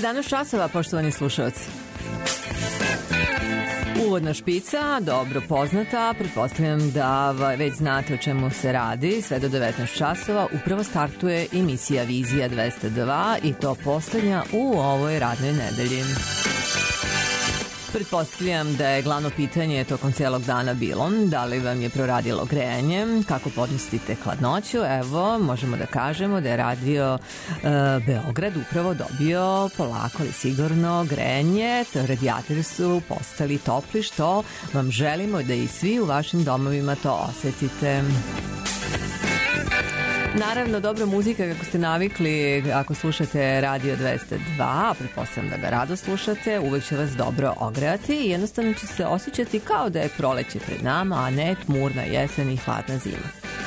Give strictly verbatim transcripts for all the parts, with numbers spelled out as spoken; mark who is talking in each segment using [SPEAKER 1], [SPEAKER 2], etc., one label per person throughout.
[SPEAKER 1] sedamnaest časova, poštovani slušalci. Uvodna špica, dobro poznata, pretpostavljam da već znate o čemu se radi. Sve do devetnaest časova upravo startuje emisija Vizija dvesta dva i to poslednja u ovoj radnoj nedelji. Pretpostavljam da je glavno pitanje tokom celog dana bilo da li vam je proradilo grejanje, kako podnosite hladnoću. Evo, možemo da kažemo da je radio e, Beograd upravo dobio polako ali sigurno grejanje. Radijatori su postali topli, što vam želimo da i svi u vašim domovima to osetite. Naravno, dobra muzika kako ste navikli ako slušate Radio dvesta dva, a pretpostavljam da ga rado slušate, uvek će vas dobro ogrejati i jednostavno će se osjećati kao da je proleće pred nama, a ne tmurna jesen i hladna zima.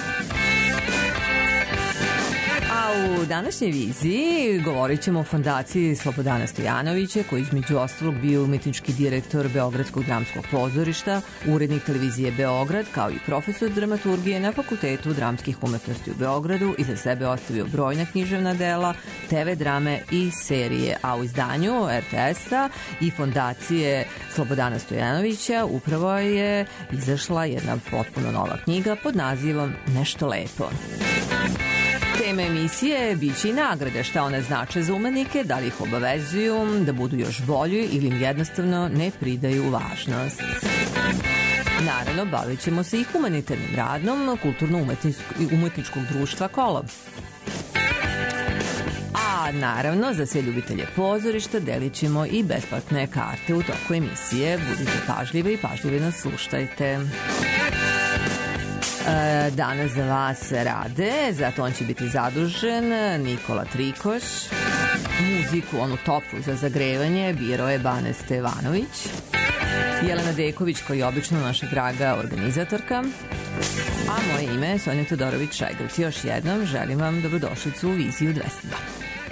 [SPEAKER 1] U današnjoj viziji govorit ćemo o fondaciji Slobodana Stojanovića, koji između ostalog bio umetnički direktor Beogradskog dramskog pozorišta, urednik televizije Beograd, kao i profesor dramaturgije na Fakultetu dramskih umetnosti u Beogradu, iza sebe ostavio brojna književna dela, te ve drame i serije, a u izdanju er te esa i fondacije Slobodana Stojanovića upravo je izašla jedna potpuno nova knjiga pod nazivom Nešto lepo. Tema emisije biće i nagrade, šta one znače za umetnike, da li ih obavezuju da budu još bolji ili im jednostavno ne pridaju važnost. Naravno, bavit ćemo se i humanitarnim radom kulturno-umetničkog društva Kolo. A naravno, za sve ljubitelje pozorišta delit ćemo i besplatne karte u toku emisije. Budite pažljivi i pažljivi nas slušajte. Danas za vas rade, zato on će biti zadužen Nikola Trikoš. Muziku, onu toplu za zagrevanje, birao je Bane Stevanović. Jelena Deković, koji je obično naša draga organizatorka. A moje ime je Sonja Todorović-Šajgrc. Još jednom želim vam dobrodošlicu u Viziju dvesta dva.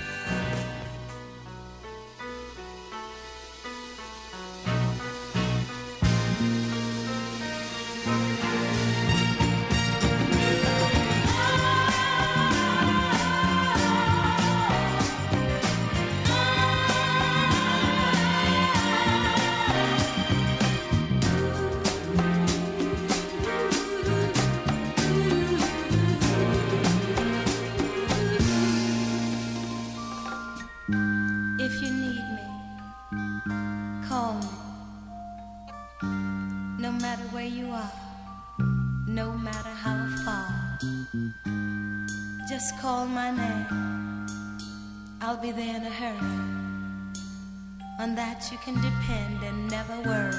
[SPEAKER 2] You can depend and never worry.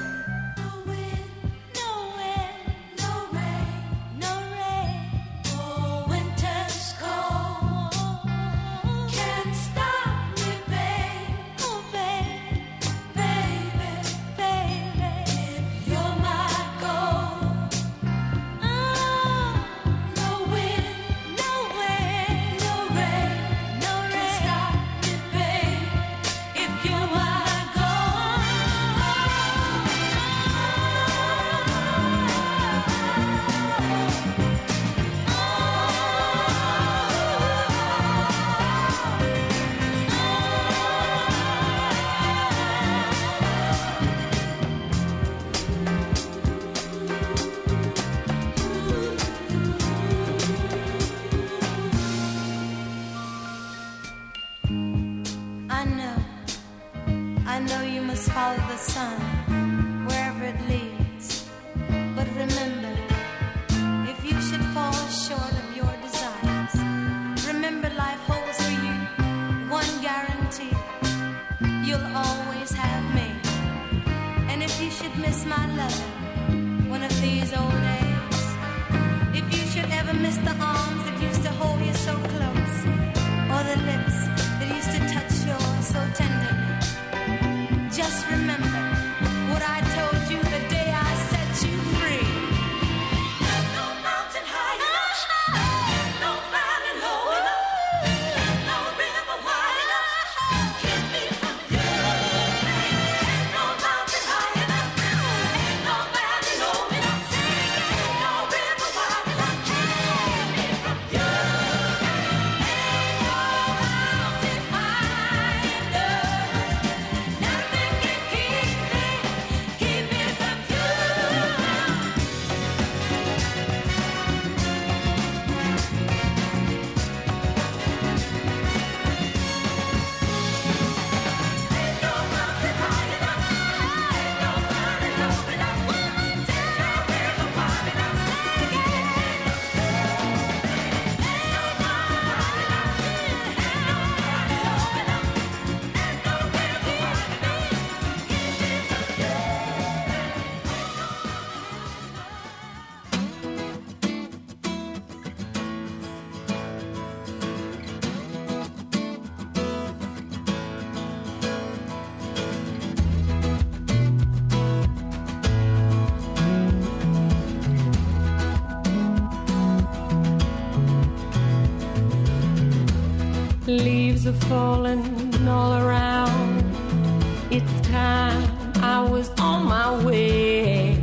[SPEAKER 3] leaves are falling all around. It's time I was on my way.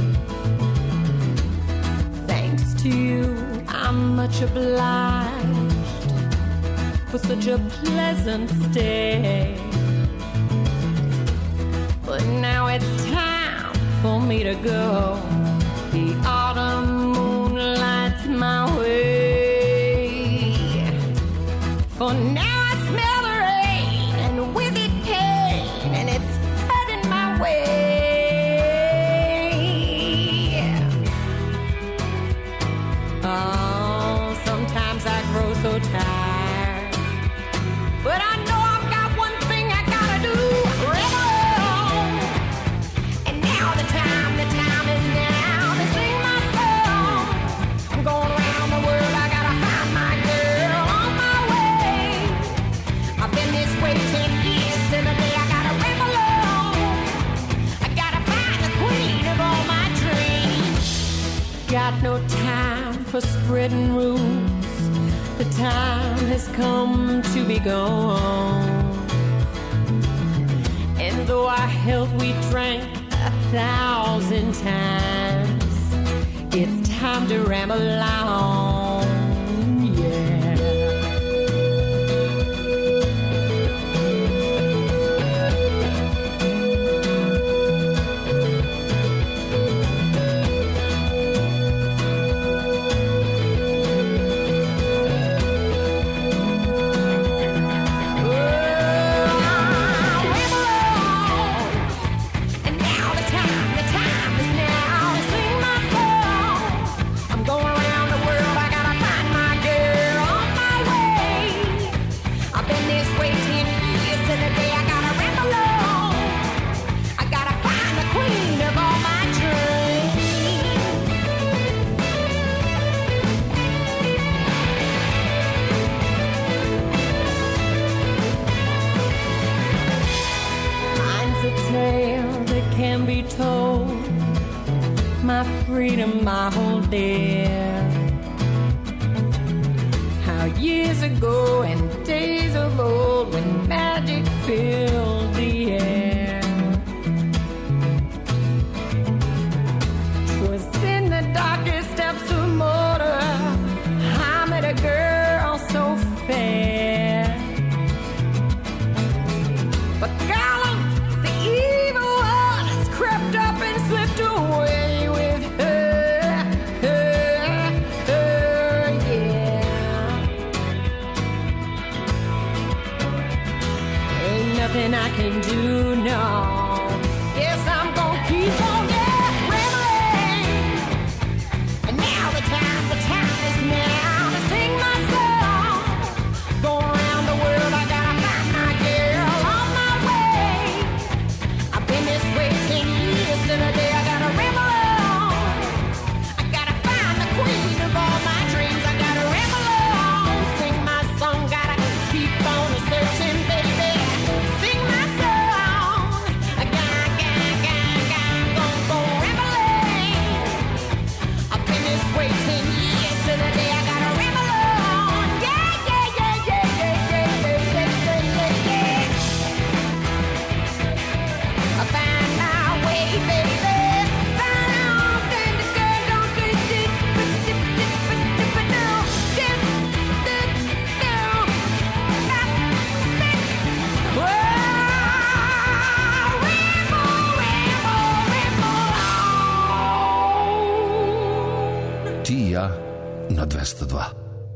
[SPEAKER 3] Thanks to you, I'm much obliged for such a pleasant stay. But now it's time for me to go. The autumn moon lights my way. For now I smell the rain, and with it pain, and it's heading my way. Oh, sometimes I grow so tired, but I know I've got one thing I gotta do. Got no time for spreading rules. The time has come to be gone. And though our health we drank a thousand times, it's time to ramble on. My freedom, my whole dear. How years ago and days of old, when magic filled the air, 'twas in the darkest depths of motor I met a girl so fair. But golly, the evil one has crept up and slipped away. Nothing I can do now. Yes, I'm gonna keep on yeah, rambling. And now the time, the time is now to sing my song. Go around the world, I gotta find my girl on my way. I've been this way ten years till the day I gotta ramble on. I gotta find the queen of all my dreams. I gotta ramble on, sing my song, gotta keep on searching, baby.
[SPEAKER 4] На двеста два.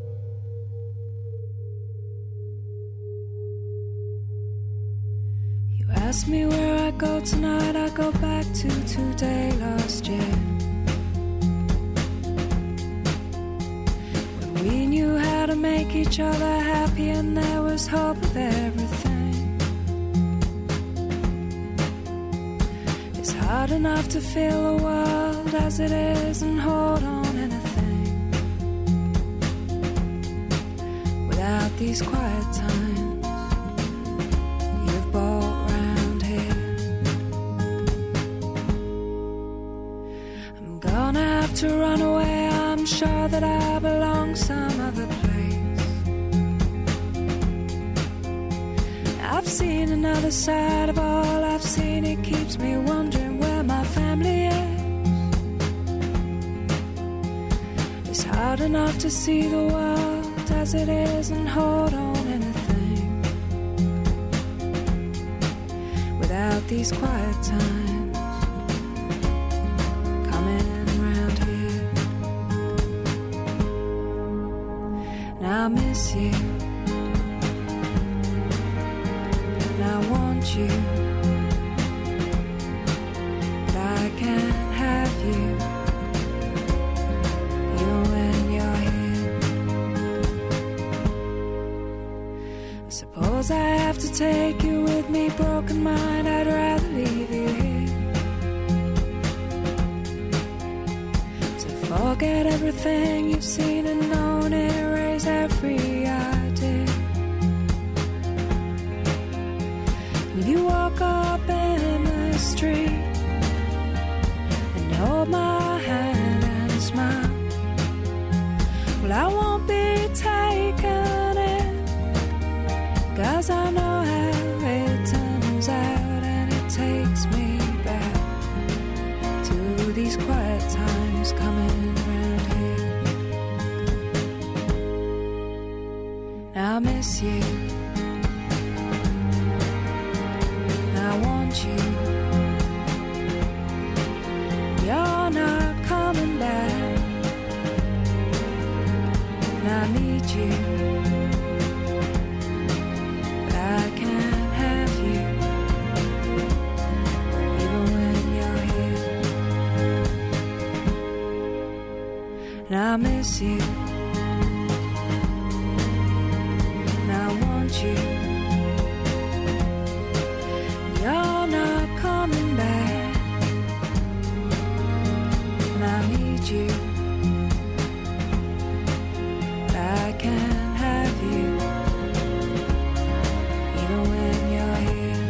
[SPEAKER 5] You ask me where I go tonight, I go back to today last year, when we knew how to make each other happy and there was hope with everything. It's hard enough to feel the world as it is and hold on anything without these quiet times you've brought round here. I'm gonna have to run away, I'm sure that I belong some other place. I've seen another side of all I've seen. It keeps me wondering where my family is. It's hard enough to see the world as it is and hold on anything without these quiet times coming around here. And I miss you. I want you, but I can't have you, even when you're here. I suppose I have to take you with me, broken mind, I'd rather leave you here. To forget everything you've seen and known, erase every idea. You walk up in the street and hold my hand and smile. Well, I won't be taken in, 'cause I know how it turns out, and it takes me back to these quiet times coming around here. I miss you. I want you. You're not coming back, and I need you, but I can't have you, even when you're here. And I miss you, and I want you. You're not coming back, and I need you, but I can't have you, even when you're here.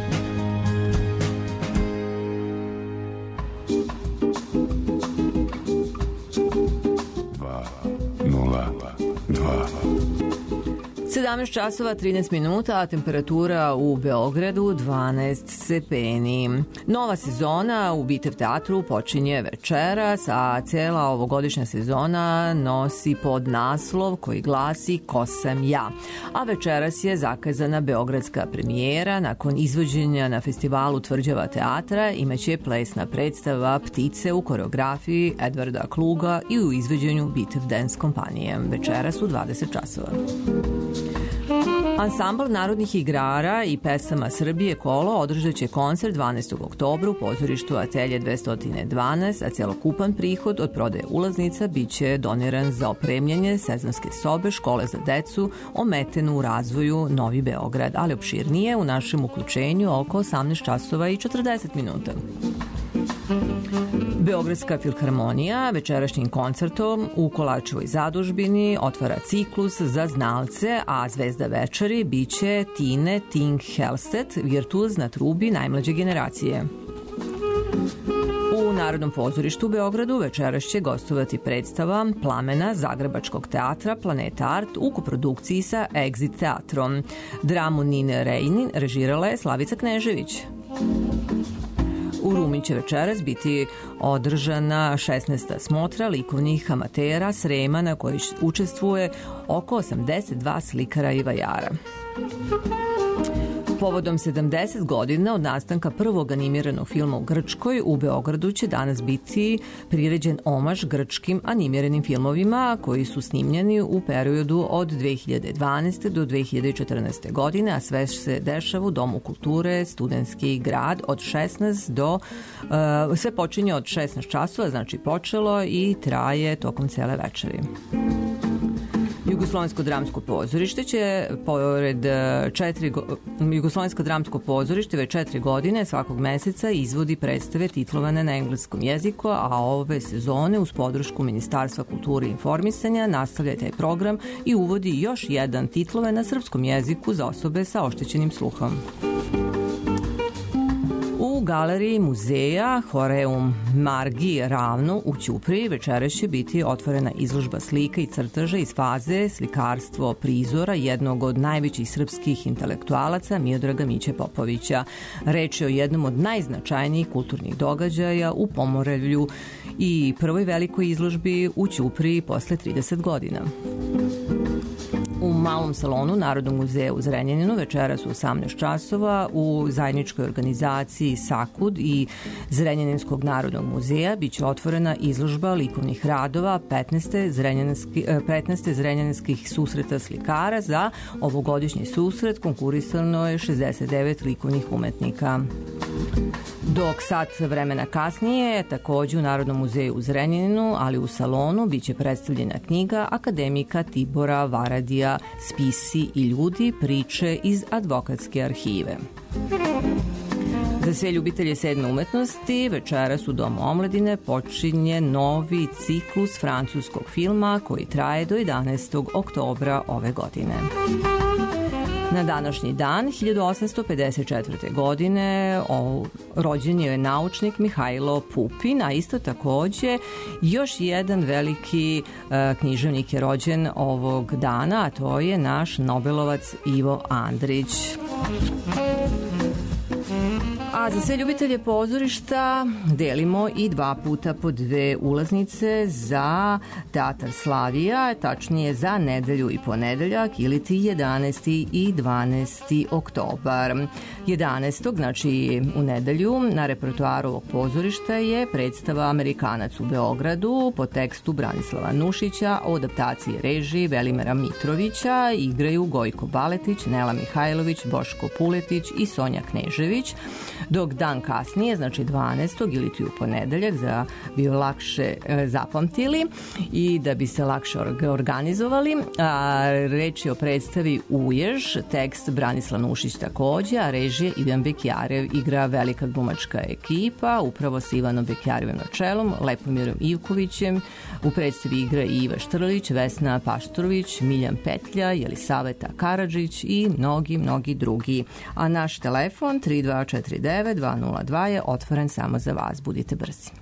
[SPEAKER 4] dva nula dva
[SPEAKER 1] sedamnaest časova trinaest minuta, a temperatura u Beogradu dvanaest stepeni. Nova sezona u Bitev teatru počinje večeras, a cela ovogodišnja sezona nosi podnaslov koji glasi Ko sam ja. A večeras je zakazana beogradska premijera. Nakon izvođenja na festivalu Tvrđava teatra imaće plesna predstava Ptice u koreografiji Edvarda Kluga i u izvođenju Bitev Dance kompanije. Večeras u dvadeset časova. Ansambl narodnih igrara i pesama Srbije Kolo održat će koncert dvanaestog oktobra u pozorištu Atelje dvesta dvanaest, a celokupan prihod od prodaje ulaznica biće doniran za opremljanje sezonske sobe škole za decu ometenu u razvoju Novi Beograd, ali opširnije u našem uključenju oko osamnaest časova i četrdeset minuta. Beogradska filharmonija večerašnjim koncertom u Kolačevoj zadužbini otvara ciklus za znalce, a zvezda večeri biće Tine Ting Helstedt, virtuoz na trubi najmlađe generacije. U Narodnom pozorištu u Beogradu večeras će gostovati predstava Plamena Zagrebačkog teatra Planeta Art u koprodukciji sa Exit teatrom. Dramu Nine Reinin režirala je Slavica Knežević. U Rumi će večeras biti održana šesnaesta smotra likovnih amatera Srema, na kojoj učestvuje oko osamdeset dva slikara i vajara. Povodom sedamdeset godina od nastanka prvog animiranog filma u Grčkoj, u Beogradu će danas biti priređen omaž grčkim animiranim filmovima koji su snimljeni u periodu od dve hiljade dvanaeste do dve hiljade četrnaeste godine, a sve se dešava u Domu kulture Studentski grad od šesnaest do... Uh, sve počinje od šesnaest časova, znači počelo i traje tokom cele večeri. Jugoslovensko dramsko pozorište će pored četiri go... Jugoslovensko dramsko pozorište već četiri godine svakog meseca izvodi predstave titlovane na engleskom jeziku, a ove sezone uz podršku Ministarstva kulture i informisanja nastavlja taj program i uvodi još jedan titlove na srpskom jeziku za osobe sa oštećenim sluhom. U galeriji muzeja Horeum Margi Ravno u Ćupriji večeras će biti otvorena izložba slika i crteža iz faze slikarstvo prizora jednog od najvećih srpskih intelektualaca Miodraga Miće Popovića. Reč je o jednom od najznačajnijih kulturnih događaja u Pomoravlju i prvoj velikoj izložbi u Ćupriji posle trideset godina. U malom salonu Narodnog muzeja u Zrenjaninu večeras u osamnaest časova u zajedničkoj organizaciji Sakud i Zrenjaninskog narodnog muzeja biće otvorena izložba likovnih radova petnaeste zrenjaninskih susreta slikara. Za ovogodišnji susret konkurisano je šezdeset devet likovnih umetnika. Dok sat vremena kasnije, takođe u Narodnom muzeju u Zrenjaninu, ali u salonu, biće predstavljena knjiga akademika Tibora Varadija Spisi i ljudi, priče iz advokatske arhive. Za sve ljubitelje sedme umetnosti, večeras u Domu omladine počinje novi ciklus francuskog filma koji traje do jedanaestog oktobra ove godine. Na današnji dan, hiljadu osamsto pedeset četvrte. godine, o, rođen je naučnik Mihajlo Pupin, a isto takođe još jedan veliki e, književnik je rođen ovog dana, a to je naš Nobelovac Ivo Andrić. A za sve ljubitelje pozorišta delimo i dva puta po dve ulaznice za Teatar Slavija, tačnije za nedelju i ponedeljak ili ti jedanaesti i dvanaesti oktobar. jedanaestog znači u nedelju, na repertoaru ovog pozorišta je predstava Amerikanac u Beogradu po tekstu Branislava Nušića, o adaptaciji režiji Velimira Mitrovića. Igraju Gojko Baletić, Nela Mihajlović, Boško Puletić i Sonja Knežević. Dok dan kasnije, znači dvanaestog ili ti u ponedeljak, da bi lakše e, zapamtili i da bi se lakše organizovali, a, reč je o predstavi Ujež, tekst Branislav Nušić takođe, a režije Ivan Bekjarev, igra velika glumačka ekipa, upravo sa Ivanom Bekjarevim na čelom, Lepomirom Ivkovićem, u predstavi igra Iva Štrlić, Vesna Paštorović, Miljan Petlja, Jelisaveta Karadžić i mnogi, mnogi drugi. A naš telefon tri dva četiri devet dva nula dva je otvoren samo za vas. Budite brzi.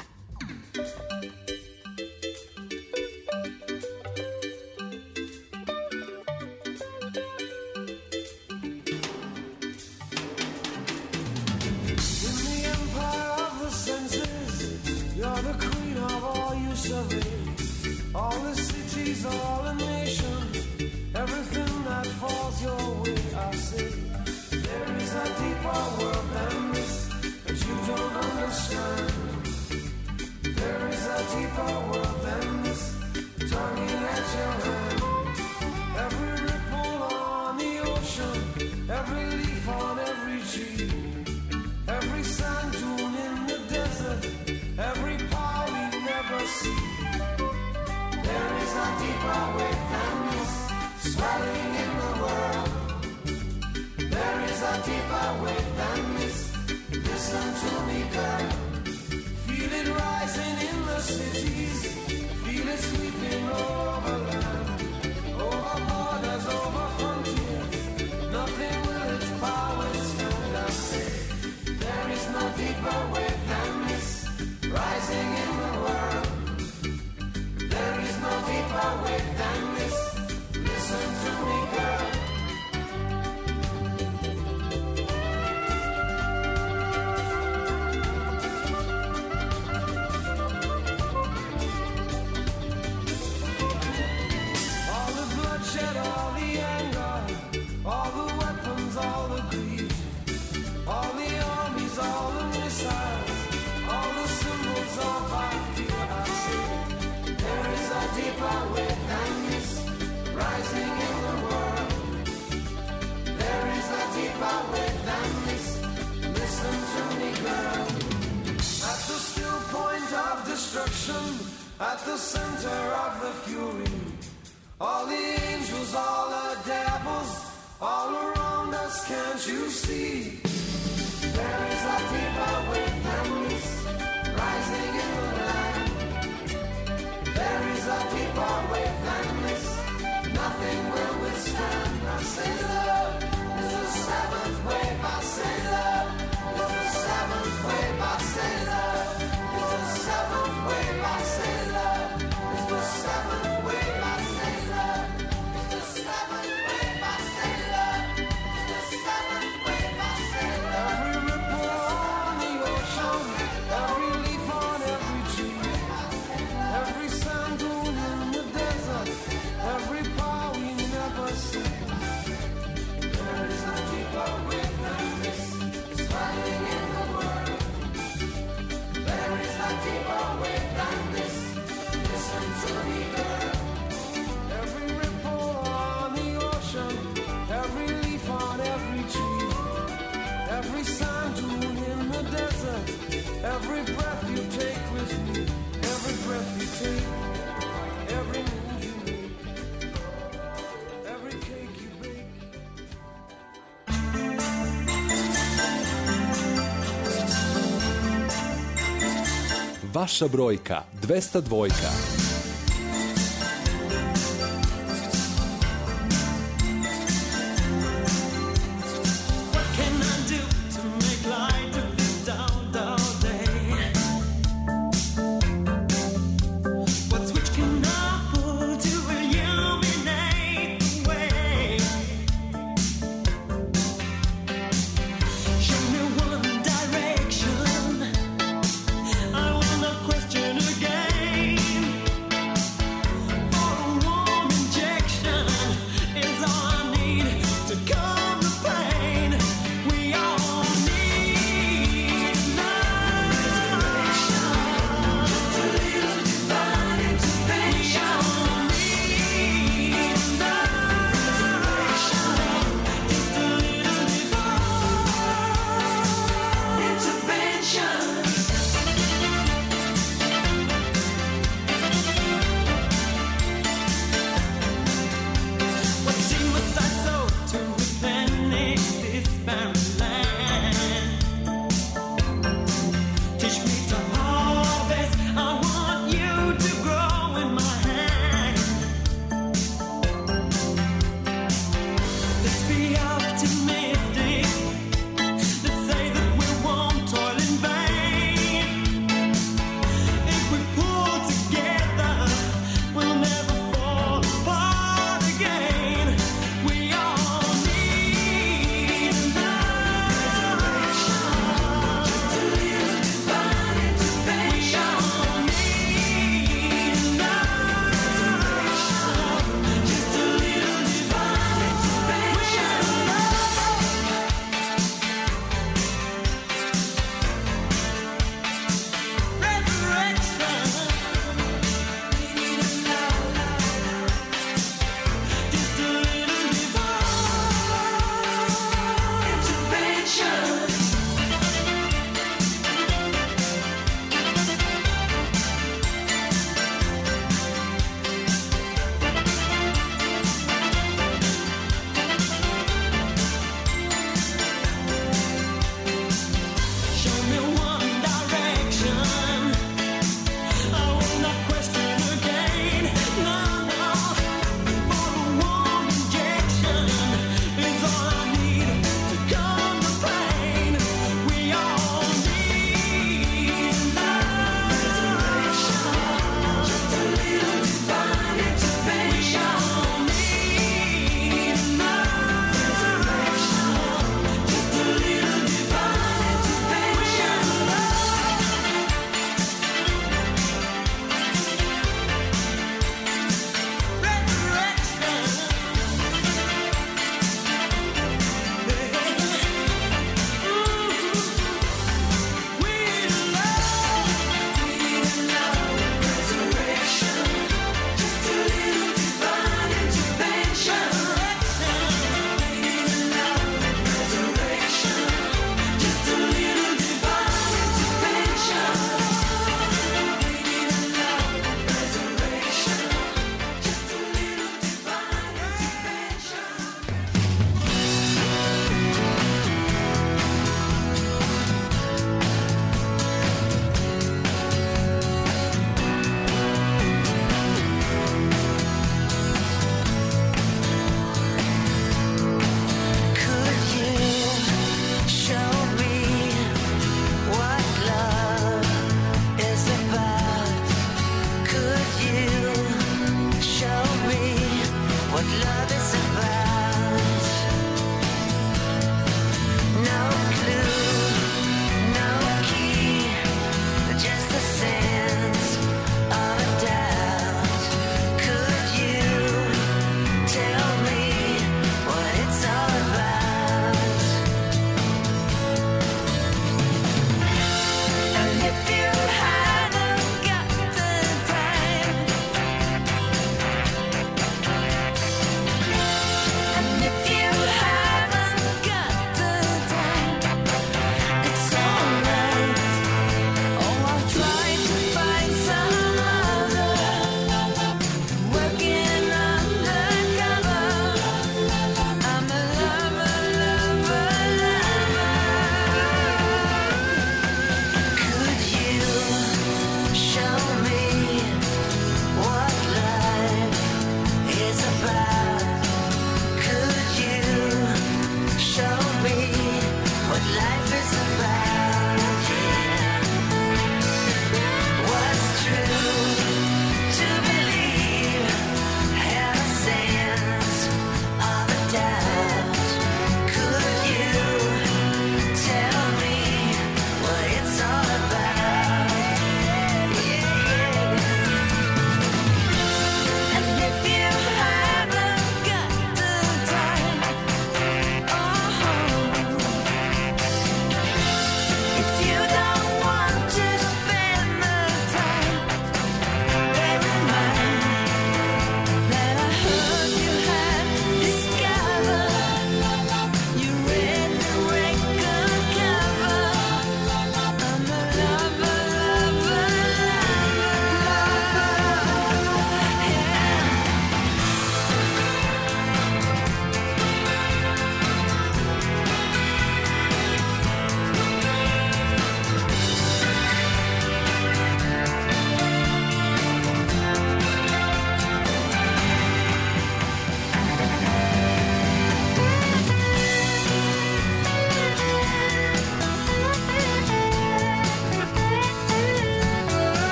[SPEAKER 6] At the center of the fury, all the angels, all the devils, all around us, can't you see? There is a deeper witness rising in the land. There is a deeper witness, nothing will withstand. I say love is the seventh wave. I say love is the seventh
[SPEAKER 7] vaša brojka dvesta dvojka.
[SPEAKER 6] Question again.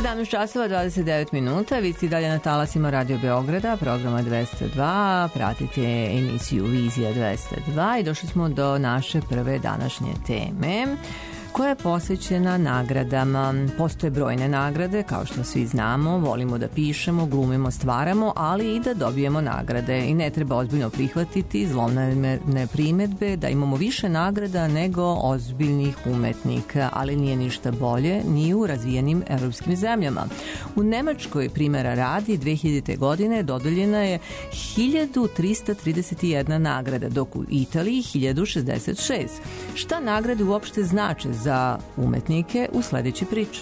[SPEAKER 1] sedamnaest časova dvadeset devet minuta, vi ste dalje na talasima Radio Beograda, programa dvesta dva, pratite emisiju Vizija dvesta dva i došli smo do naše prve današnje teme, koja je posvećena nagradama. Postoje brojne nagrade, kao što svi znamo, volimo da pišemo, glumimo, stvaramo, ali i da dobijemo nagrade. I ne treba ozbiljno prihvatiti zlonamerne primedbe da imamo više nagrada nego ozbiljnih umetnika, ali nije ništa bolje ni u razvijenim evropskim zemljama. U Nemačkoj, primjera radi, dve hiljadite. godine dodeljena je hiljadu trista trideset jedna nagrada, dok u Italiji hiljadu šezdeset šest. Šta nagrade uopšte znače za umetnike u sledećoj priči?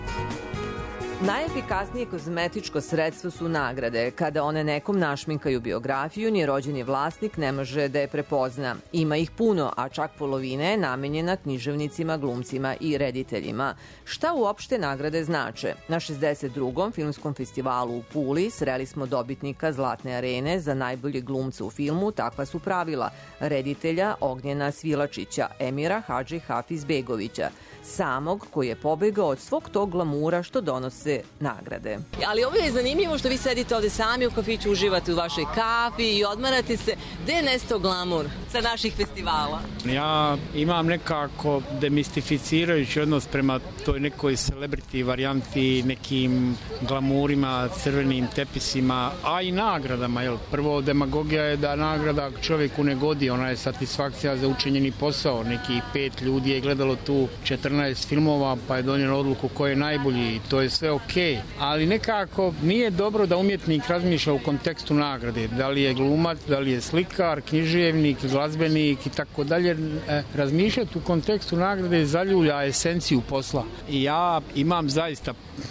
[SPEAKER 1] Najefikasnije kozmetičko sredstvo su nagrade. Kada one nekom našminkaju biografiju, ni rođeni vlasnik ne može da je prepozna. Ima ih puno, a čak polovina je namenjena književnicima, glumcima i rediteljima. Šta uopšte nagrade znače? Na šezdeset drugom filmskom festivalu u Puli sreli smo dobitnika Zlatne arene za najbolje glumca u filmu Takva su pravila, reditelja Ognjena Svilačića, Emira Hadži Hafizbegovića, samog koji je pobegao od svog tog glamura što donose nagrade. Ali ovo je zanimljivo što vi sedite ovde sami u kafiću, uživate u vašoj kafi i odmarate se. Gde je nestao glamur sa naših festivala?
[SPEAKER 8] Ja imam nekako demistificirajući odnos prema toj nekoj celebrity varijanti, nekim glamurima, crvenim tepisima, a i nagradama. Jel? Prvo, demagogija je da nagrada čovjeku ne godi, ona je satisfakcija za učinjeni posao. Nekih pet ljudi je gledalo tu četrnaest filmova pa je donijelo odluku ko je najbolji i to je sve okej. Ali nekako nije dobro da umjetnik razmišlja u kontekstu nagrade. Da li je glumac, da li je slikar, književnik, glazbenik i tako dalje. Razmišljati u kontekstu nagrade zaljulja esenciju posla. I ja imam zaista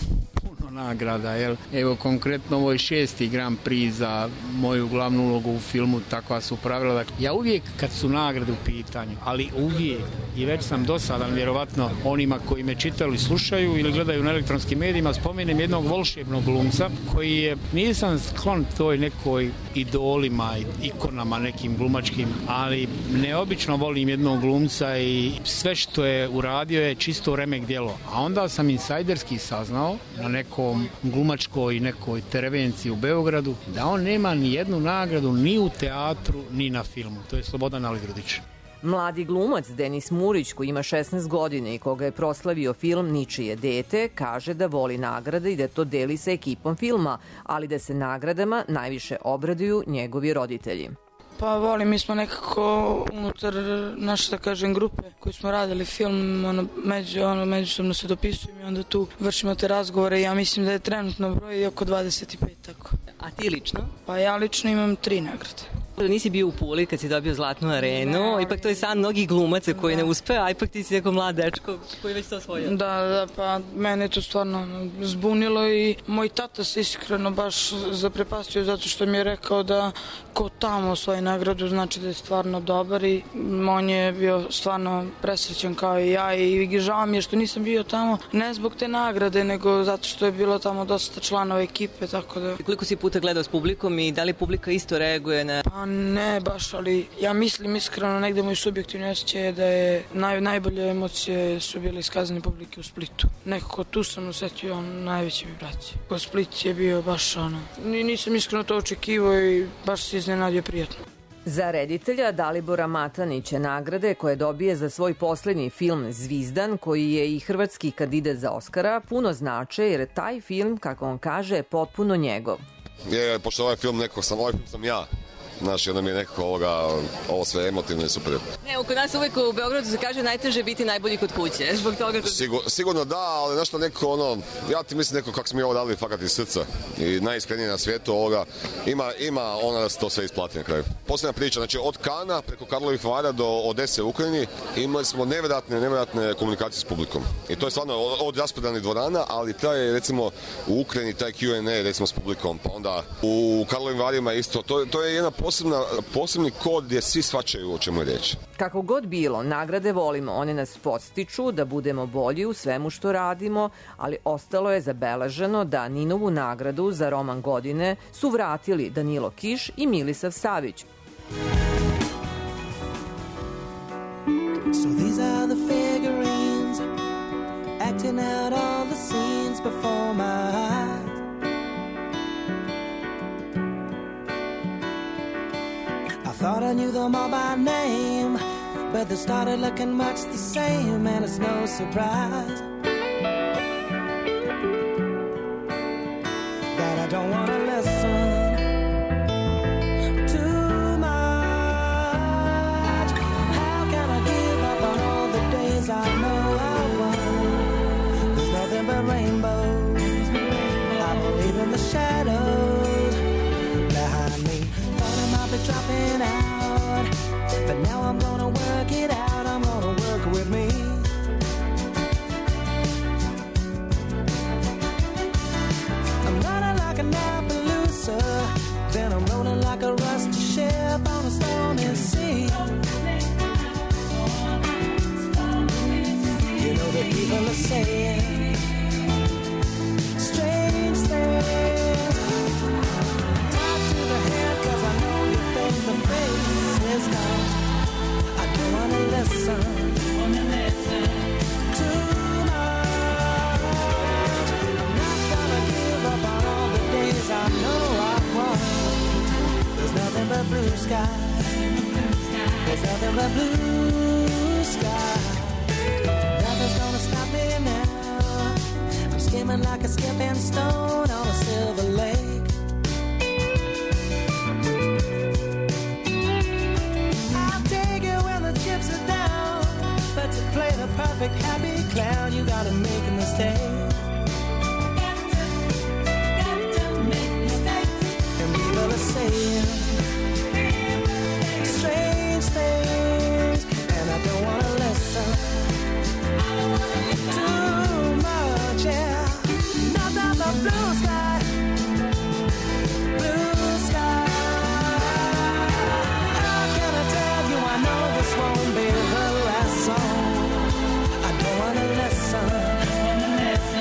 [SPEAKER 8] nagrada, jel? Evo konkretno ovo je šesti Grand Prix za moju glavnu ulogu u filmu Takva su pravila. Dakle, ja uvijek kad su nagrade u pitanju, ali uvijek, i već sam dosadan vjerovatno onima koji me čitaju ili slušaju ili gledaju na elektronskim medijima, spomenem jednog volšebnog glumca koji je, nisam sklon toj nekoj idolima, ikonama nekim glumačkim, ali neobično volim jednog glumca i sve što je uradio je čisto remek djelo. A onda sam insajderski saznao na nekom glumačkoj nekoj terevenciji u Beogradu da on nema ni jednu nagradu ni u teatru ni na filmu. To je Slobodan Aligrudić.
[SPEAKER 1] Mladi glumac Denis Murić, koji ima šesnaest godina i koga je proslavio film Ničije dete, kaže da voli nagrade i da to deli sa ekipom filma, ali da se nagradama najviše obraduju njegovi roditelji.
[SPEAKER 9] Pa volim, mi smo nekako unutar naše, da kažem, grupe koji smo radili film, ono, među, ono, međusobno se dopisujemo i onda tu vršimo te razgovore. Ja mislim da je trenutno broj oko dvadeset pet, tako.
[SPEAKER 1] A ti lično?
[SPEAKER 9] Pa ja lično imam tri nagrade.
[SPEAKER 1] Nisi bio u Puli kad si dobio Zlatnu arenu, ipak to je san mnogih glumaca koji ne uspe, a ipak ti si neko mlad dečko koji već to osvojio.
[SPEAKER 9] Da, da, pa mene je to stvarno zbunilo i moj tata se iskreno baš zaprepastio zato što mi je rekao da ko tamo osvoji nagradu znači da je stvarno dobar i on je bio stvarno presrećan kao i ja i žao mi je što nisam bio tamo, ne zbog te nagrade nego zato što je bilo tamo dosta članova ekipe, tako da...
[SPEAKER 1] Koliko si puta gledao s publikom i da li publika isto reaguje na...
[SPEAKER 9] Pa ne baš, ali ja mislim iskreno negde moj subjektivni osjećaj je da je naj, najbolje emocije su bile iskazane publike u Splitu. Nekako tu sam osetio on, najveće vibracije. Ko Split je bio baš ono, nisam iskreno to očekivao i baš se iznenadio prijatno.
[SPEAKER 1] Za reditelja Dalibora Matanića nagrade koje dobije za svoj poslednji film Zvizdan, koji je i hrvatski kandidat za Oskara, puno znače jer taj film, kako on kaže, je potpuno njegov.
[SPEAKER 10] Je, pošto ovaj film nekako sam, ovaj film sam ja. Znaš, onda mi je nekako ovoga, ovo sve emotivno i super.
[SPEAKER 1] Ne, kod nas uvek u Beogradu se kaže najteže biti najbolji kod kuće, zbog toga... Da...
[SPEAKER 10] Sigur, sigurno da, ali nešto neko ono, ja ti mislim neko kako smo mi ovo dali fakat iz srca i najiskrenije na svijetu ovoga, ima, ima ona da se to sve isplati na kraju. Posljedna priča, znači od Kana preko Karlovih Vara do Odese u Ukrajini imali smo nevjerojatne, nevjerojatne komunikacije s publikom. I to je stvarno od rasprodanih dvorana, ali taj recimo u Ukrajini taj Q and A recimo s publikom, pa onda u Karlovim Varima isto, to, to je jedna Posebna, posebni kod gdje svi shvaćaju o čemu je riječ.
[SPEAKER 1] Kako god bilo, nagrade volimo. One nas podstiču da budemo bolji u svemu što radimo, ali ostalo je zabeleženo da Ninovu nagradu za roman godine su vratili Danilo Kiš i Milisav Savić.
[SPEAKER 6] So these are the figurines acting out all the scenes before oh my. I thought I knew them all by name, but they started looking much the same, and it's no surprise that I don't want to listen too much. How can I give up on all the days I know I won? There's nothing but rainbows. I believe in the shadows behind me. Thought I might be dropping out, but now I'm gonna work it out. I'm gonna work with me. I'm running like an Appaloosa, then I'm rolling like a rusty ship on a stormy sea. You know the people are saying strange things. Talk to the head, cause I know you think the face is gone. I don't wanna listen, wanna listen too much. I'm not gonna give up on all the days I know I've won. There's nothing but blue sky. There's nothing but blue sky. Nothing's gonna stop me now. I'm skimming like a skipping stone on a silver lake. I'll take it when the chips are down, but to play the perfect happy clown, you gotta make a mistake. Got to, got to make mistakes. And people are saying strange things, and I don't wanna listen too much, yeah. Nothing but blue sky, blue sky. How can I tell you I know this won't be the last song? I don't wanna listen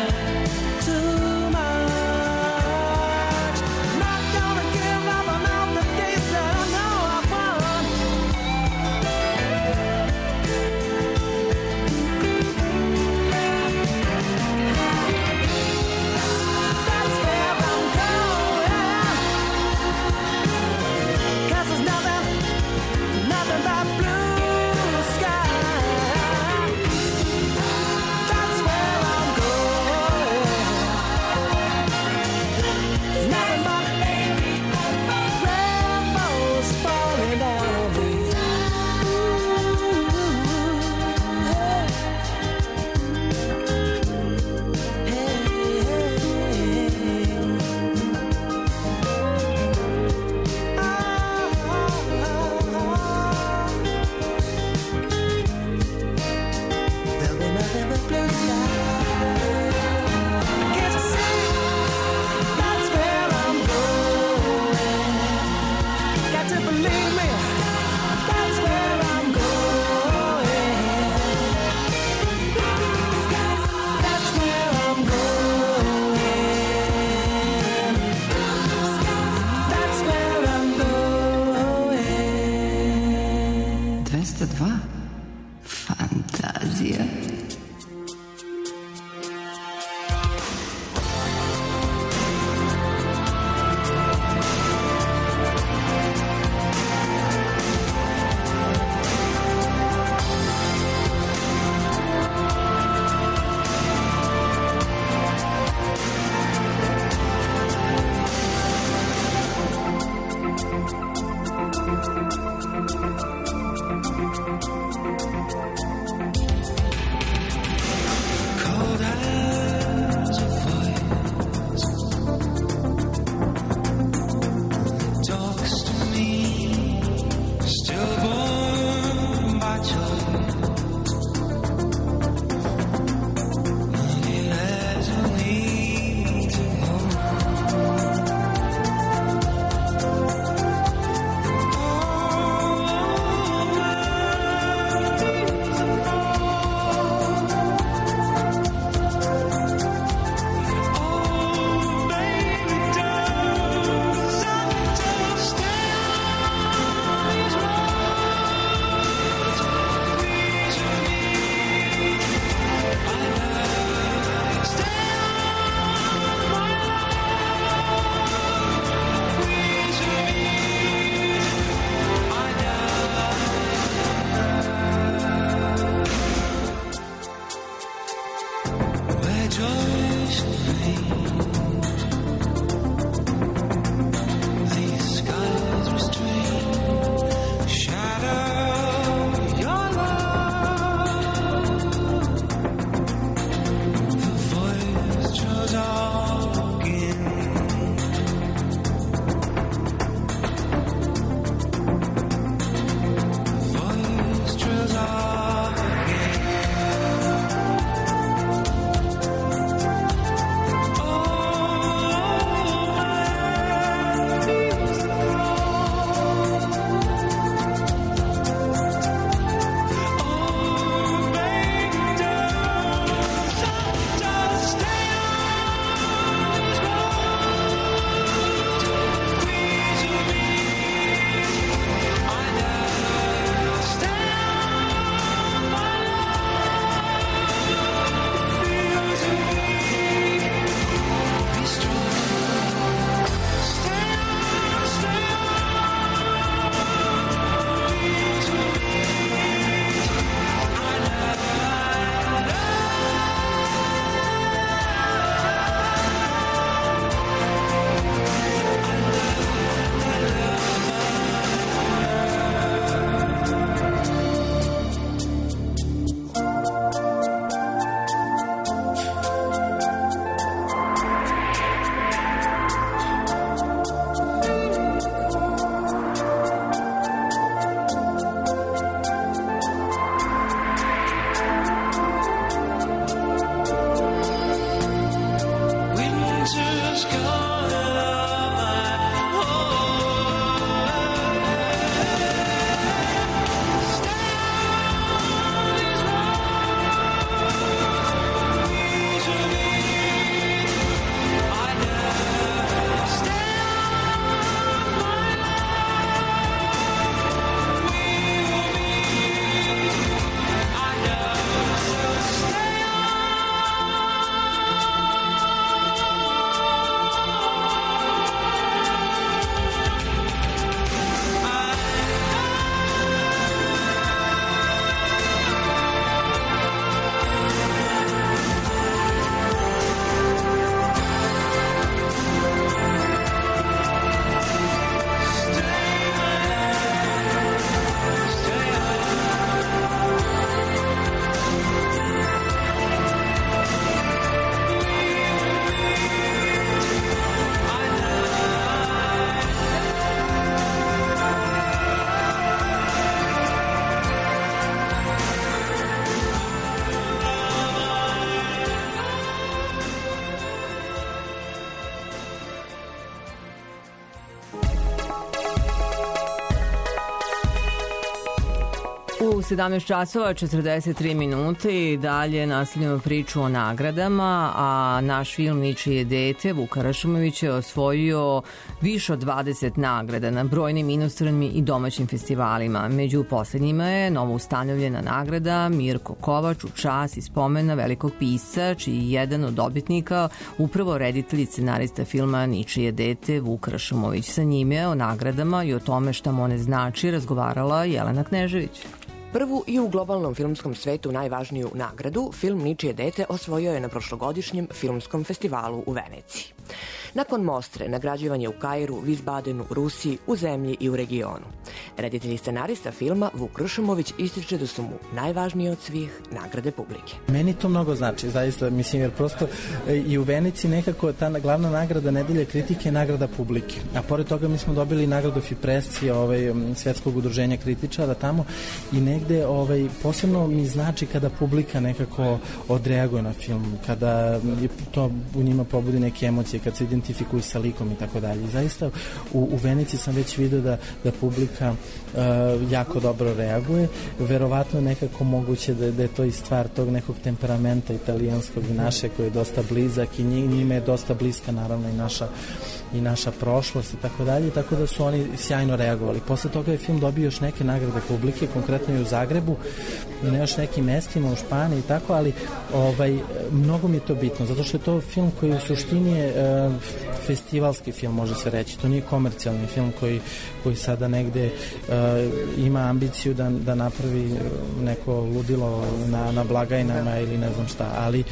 [SPEAKER 1] U sedamnaest časova četrdeset tri minute i dalje nastavljamo priču o nagradama, a naš film Ničije dete Vuka Rašumović je osvojio više od dvadeset nagrada na brojnim inostranim i domaćim festivalima. Među poslednjima je novo ustanovljena nagrada Mirko Kovač u čast i spomen na velikog pisca, čiji je jedan od dobitnika upravo reditelj i scenarista filma Ničije dete Vuk Rašumović. Sa njime o nagradama i o tome šta mu one znači razgovarala Jelena Knežević.
[SPEAKER 11] Prvu i u globalnom filmskom svetu najvažniju nagradu, film Ničije dete osvojio je na prošlogodišnjem filmskom festivalu u Veneciji. Nakon Mostre, nagrađivan je u Kairu, Vizbadenu, Rusiji, u zemlji i u regionu. Reditelj i scenarista filma Vuk Rašumović ističe da su mu najvažnije od svih nagrade publike.
[SPEAKER 12] Meni to mnogo znači, zaista, mislim, jer prosto i u Veneciji nekako ta glavna nagrada Nedelje kritike je nagrada publike. A pored toga mi smo dobili nagradu Fipresci, ovaj, Svetskog udruženja kritičara tamo, i negde ovaj, posebno mi znači kada publika nekako odreaguje na film, kada to u njima pobudi neke emocije, kad se identifikuju sa likom i tako dalje. I zaista u, u Veneciji sam već vidio da, da publika uh, jako dobro reaguje. Verovatno nekako moguće da, da je to i stvar tog nekog temperamenta italijanskog i naše koji je dosta blizak i njime je dosta bliska naravno i naša i naša prošlost i tako dalje, tako da su oni sjajno reagovali. Posle toga je film dobio još neke nagrade publike, konkretno i u Zagrebu i na još nekim mestima u Španiji i tako, ali ovaj, mnogo mi je to bitno, zato što je to film koji u suštini je uh, festivalski film, može se reći. To nije komercijalni film koji, koji sada negde uh, ima ambiciju da, da napravi neko ludilo na, na blagajnama ili ne znam šta, ali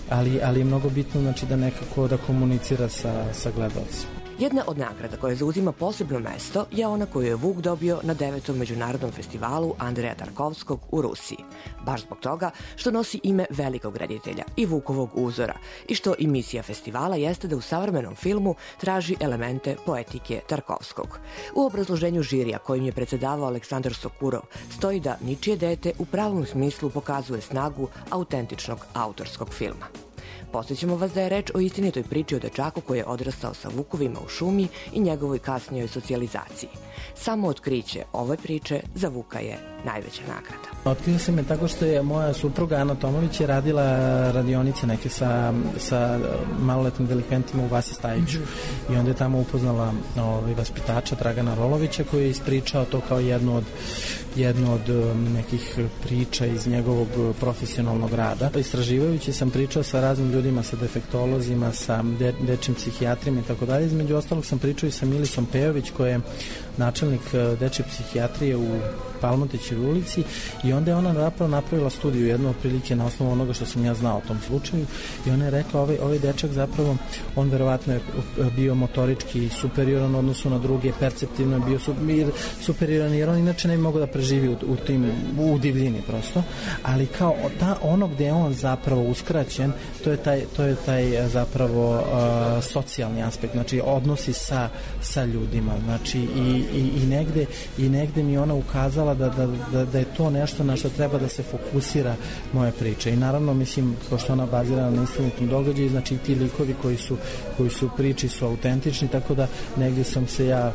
[SPEAKER 12] ali, ali je mnogo bitno znači, da nekako da komunicira sa, sa gledalcima.
[SPEAKER 11] Jedna od nagrada koja zauzima posebno mesto je ona koju je Vuk dobio na devetom međunarodnom festivalu Andreja Tarkovskog u Rusiji. Baš zbog toga što nosi ime velikog reditelja i Vukovog uzora i što i misija festivala jeste da u savremenom filmu traži elemente poetike Tarkovskog. U obrazloženju žirija kojim je predsedavao Aleksandar Sokurov stoji da Ničije dete u pravom smislu pokazuje snagu autentičnog autorskog filma. Podsjećamo vas da je reč o istinitoj priči o dečaku koji je odrastao sa vukovima u šumi i njegovoj kasnijoj socijalizaciji. Samo otkriće ove priče za Vuka je najveća nagrada.
[SPEAKER 12] Otkrio sam je tako što je moja supruga Ana Tomović je radila radionice neke sa, sa maloletnim delikventima u Vasi Stajiću mm-hmm. i onda je tamo upoznala ovaj, vaspitača Dragana Rolovića koji je ispričao to kao jednu od, jednu od nekih priča iz njegovog profesionalnog rada. Istraživajući sam pričao sa raznim ljudima, sa defektolozima, sa de, dečim psihijatrima i tako dalje. Između ostalog sam pričao i sa Milisom Pejović koja je načelnik dečje psihijatrije u Palmotićevoj ulici i onda je ona napravo napravila studiju jednu otprilike na osnovu onoga što sam ja znao o tom slučaju i ona je rekla ovaj, ovaj dečak zapravo on verovatno je bio motorički superioran u odnosu na druge, perceptivno je bio superioran jer on inače ne bi mogao da preživi u, u tim u divljini prosto, ali kao ta, ono gde je on zapravo uskraćen to je taj, to je taj zapravo uh, socijalni aspekt, znači odnosi sa, sa ljudima, znači i, i, i, negde, i negde mi ona ukazala Da, da, da, da je to nešto na što treba da se fokusira moja priča i naravno mislim, pošto ona bazirana na istinitom događaju, znači ti likovi koji su, koji su priči su autentični, tako da negdje sam se ja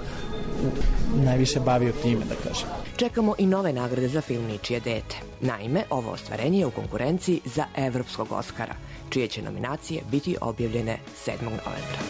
[SPEAKER 12] najviše bavio time, da kažem.
[SPEAKER 11] Čekamo i nove nagrade za film Ničije dete. Naime, ovo ostvarenje je u konkurenciji za Evropskog Oskara, čije će nominacije biti objavljene sedmog novembra.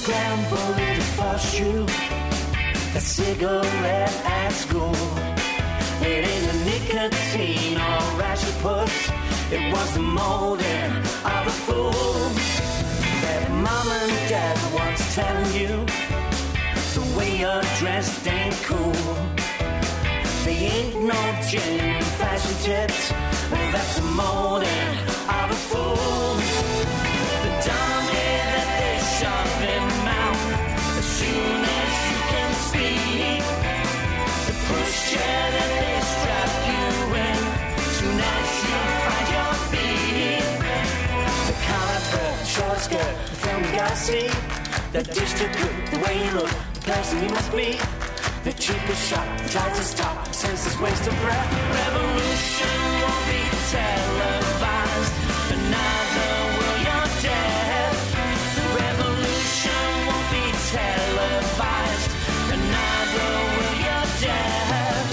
[SPEAKER 13] scramble for shoe, a cigarette at school. It ain't the nicotine or ratchet push, it was the molding of a fool. That mom and dad once telling you the way you're dressed ain't cool. They ain't no genuine fashion tips, that's the molding of a fool. The dummy that they shove in mouth as soon as you can speak, the pushchair that they strap you in soon as you find your feet, the collar, the short skirt, the film you gotta see, the dish to cook, the way you look, the person you must be, the cheapest shot, the tightest top, senseless waste of breath. Revolution won't be televised, and neither will your death. The revolution won't be televised, and neither will your death.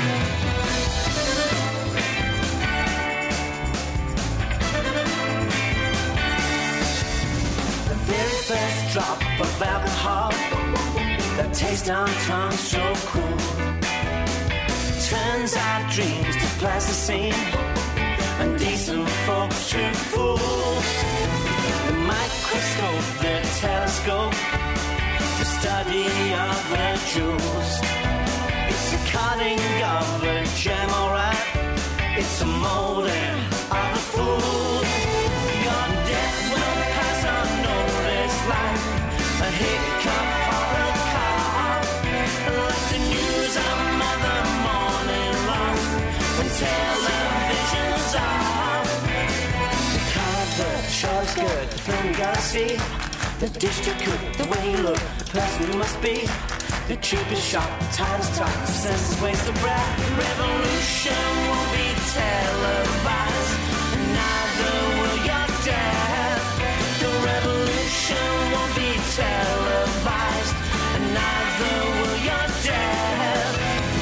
[SPEAKER 13] The very first drop of alcohol, that taste on tongue so cool, turns our dreams to plasticine and decent folks to fools. The microscope, the telescope, the study of the jewels. It's the cutting of a gem, alright. It's a molding of a fool. Your death will pass unnoticed like a hiccup or a cough, like the news of Mother Morning lost when television's off. The collar, the short skirt, the film you gotta see, the dish to cook, the way you look, the person you must be, the cheapest shot, the tightest top, the senseless waste of breath. Revolution won't be televised, and neither will your death. The revolution won't be televised, and neither will your death.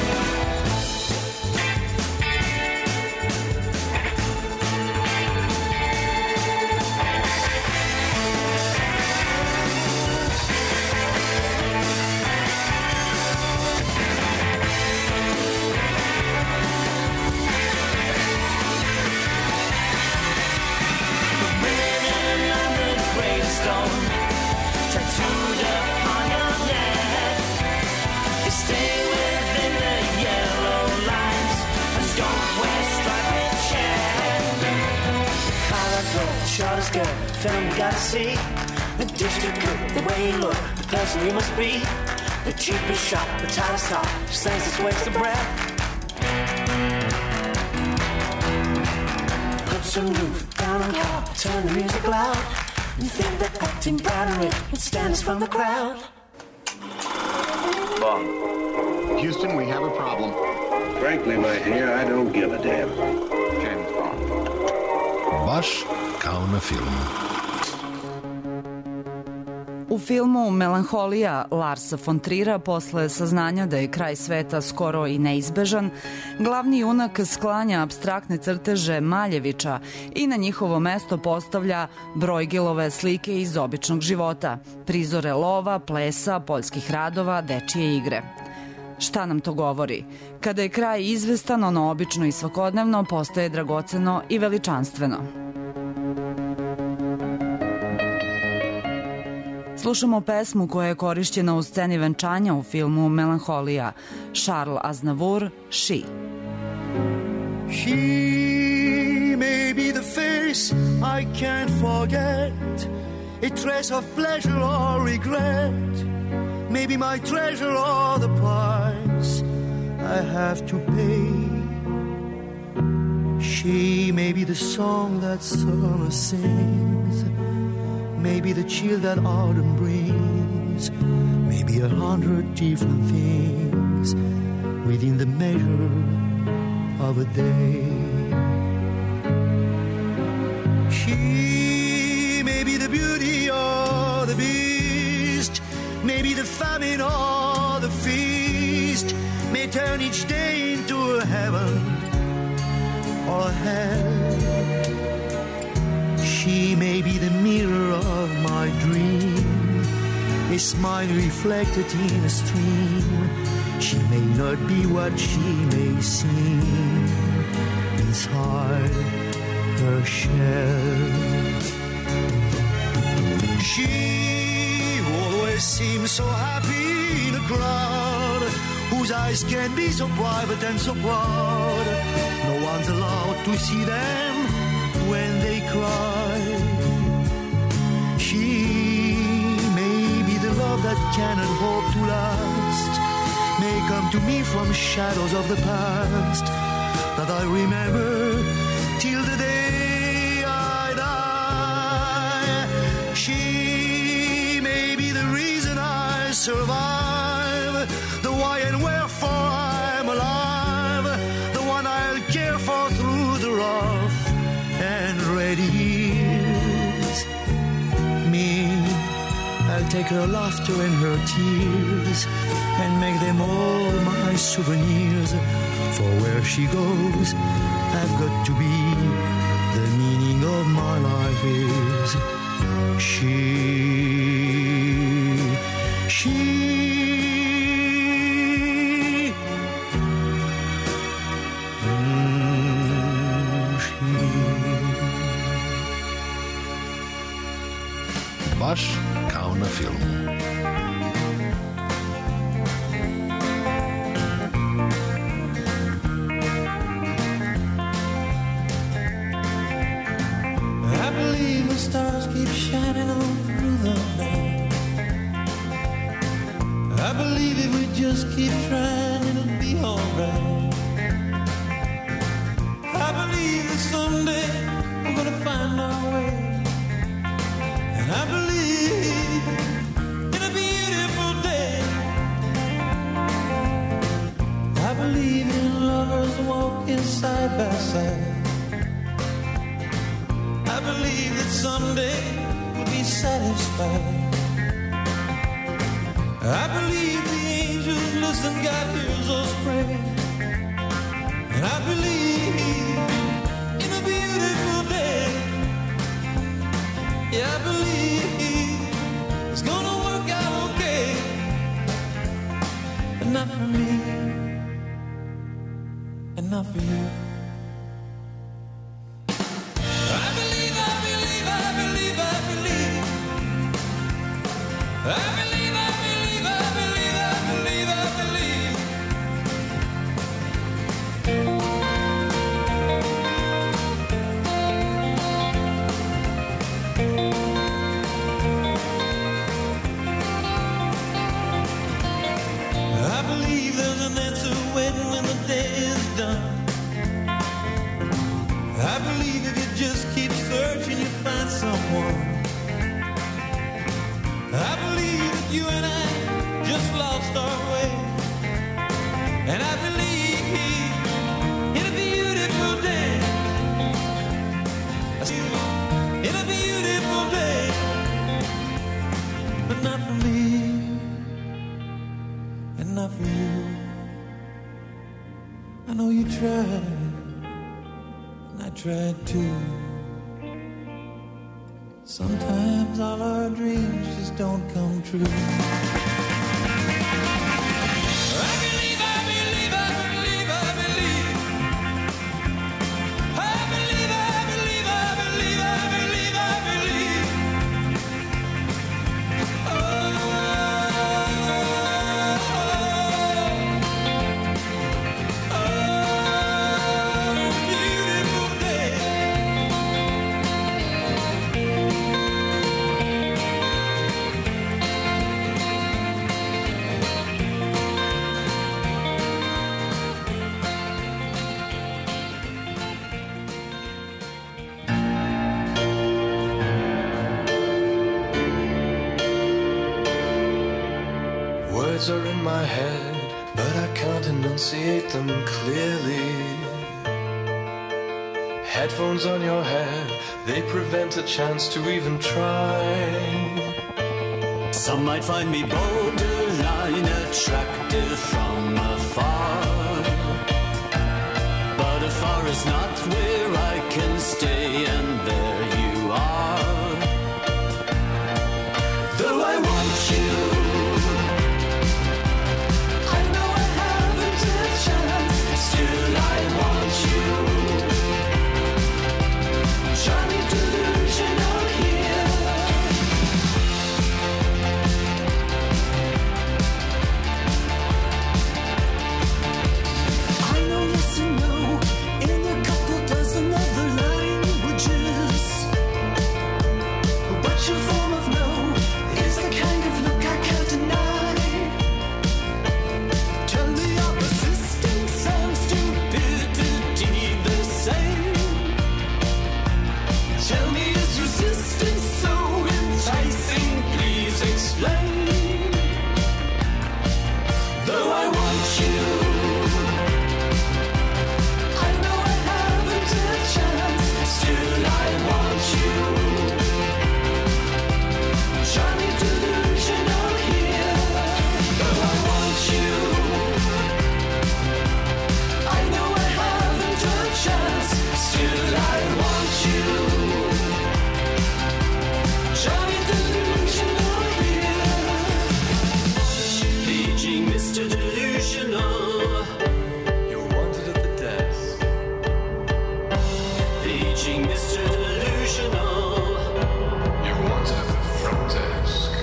[SPEAKER 13] Tattooed upon your neck, you stay within the yellow lines and don't wear striped check. The collar, the short skirt, film you gotta see, the dish to cook, the way you look, the person you must be, the cheapest shot, the tightest top, senseless waste of breath. Put some roof down on car, turn the music loud. You think that acting proud and rich would stand us from the crowd?
[SPEAKER 14] Bond. Houston, we have a problem. Frankly, my dear, I don't give a damn. James Bond.
[SPEAKER 15] Baš kao na filmu.
[SPEAKER 16] U filmu Melanholija Larsa von Trira, posle saznanja da je kraj sveta skoro i neizbežan, glavni junak sklanja apstraktne crteže Maljevića i na njihovo mesto postavlja Brojgilove slike iz običnog života, prizore lova, plesa, poljskih radova, dečije igre. Šta nam to govori? Kada je kraj izvestan, ono obično i svakodnevno postaje dragoceno i veličanstveno. Slušamo pesmu koja je korišćena u sceni venčanja u filmu Melanholija, Charles Aznavour, She.
[SPEAKER 17] She may be the face I can't forget, a trace of pleasure or regret, maybe my treasure or the price I have to pay. She may be the song that summer sings, maybe the chill that autumn brings, maybe a hundred different things within the measure of a day. She may be the beauty or the beast, maybe the famine or the feast, may turn each day into a heaven or hell. She may be the mirror of my dream, a smile reflected in a stream. She may not be what she may seem inside her shell. She always seems so happy in a crowd whose eyes can be so private and so proud. No one's allowed to see them when they cry. She may be the love that cannot hope to last, may come to me from shadows of the past that I remember till the day I die. She may be the reason I survive, the why and wherefore I'm alive, the one I'll care for through the rough and ready years. Me, I'll take her laughter and her tears and make them all my souvenirs. For where she goes, I've got to be. The meaning of my life is she. She. Mm, she.
[SPEAKER 15] Baš kao na filmu.
[SPEAKER 18] Stars keep shining on through the night. I believe if we just keep trying, it'll be alright. I believe that someday we're gonna find our way. And I believe in a beautiful day. I believe in lovers walking side by side. I believe that someday we'll be satisfied. I believe the angels listen, God hears us pray. And I believe in a beautiful day. Yeah, I believe it's gonna work out okay. But not for me, and not for you. I believe, I believe, I believe, I believe, I believe. I believe there's an answer waiting when the day is done. I believe if you just keep searching, you find someone. I believe that you and I just lost our way. And I believe in a beautiful day. In a beautiful day. But not for me. And not for you. I know you tried. And I tried too. Sometimes all our dreams just don't come true. I believe, I believe, I believe, I believe. I believe, I believe, I believe, I believe, I believe. Oh, oh, oh, beautiful day.
[SPEAKER 19] Words are in my head, but I can't enunciate them clearly. Headphones on your head, they prevent a chance to even try.
[SPEAKER 13] Some might find me borderline attractive from afar, but afar is not where I can stay, and there you are. Though I want you
[SPEAKER 6] natural form of no is the kind of look I can't deny. Tell me your persistence and stupidity the same. Tell me, is resistance so enticing? Please explain. Though I want you, I know I haven't a chance. Still I want you. Charming delusional here. Though I want you, I know I haven't a chance. Still I want you. Charming delusional here. Paging Mister Delusional. You're wanted at the desk. Paging Mister Delusional. You're wanted at the front desk.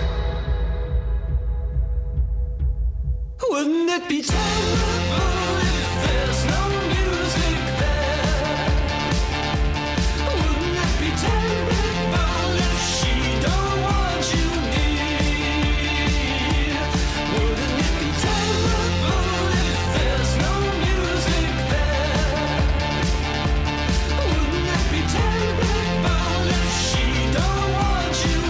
[SPEAKER 6] Wouldn't it be terrible if there's no music there? Wouldn't it be terrible if she don't want you near? Wouldn't it be terrible if there's no music there? Wouldn't it be terrible if she don't want you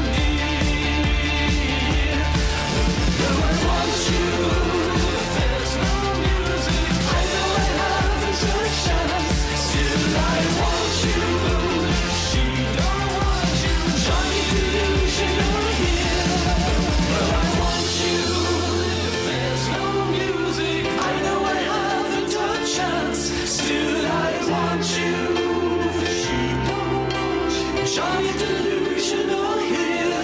[SPEAKER 6] near? Do I want you? If there's no music, I know I haven't a chance. Still I want you. She don't want you. Johnny delusional here. Well, I want you. If there's no music, I know I haven't a chance. Still I want you. She don't want you. Johnny delusional here.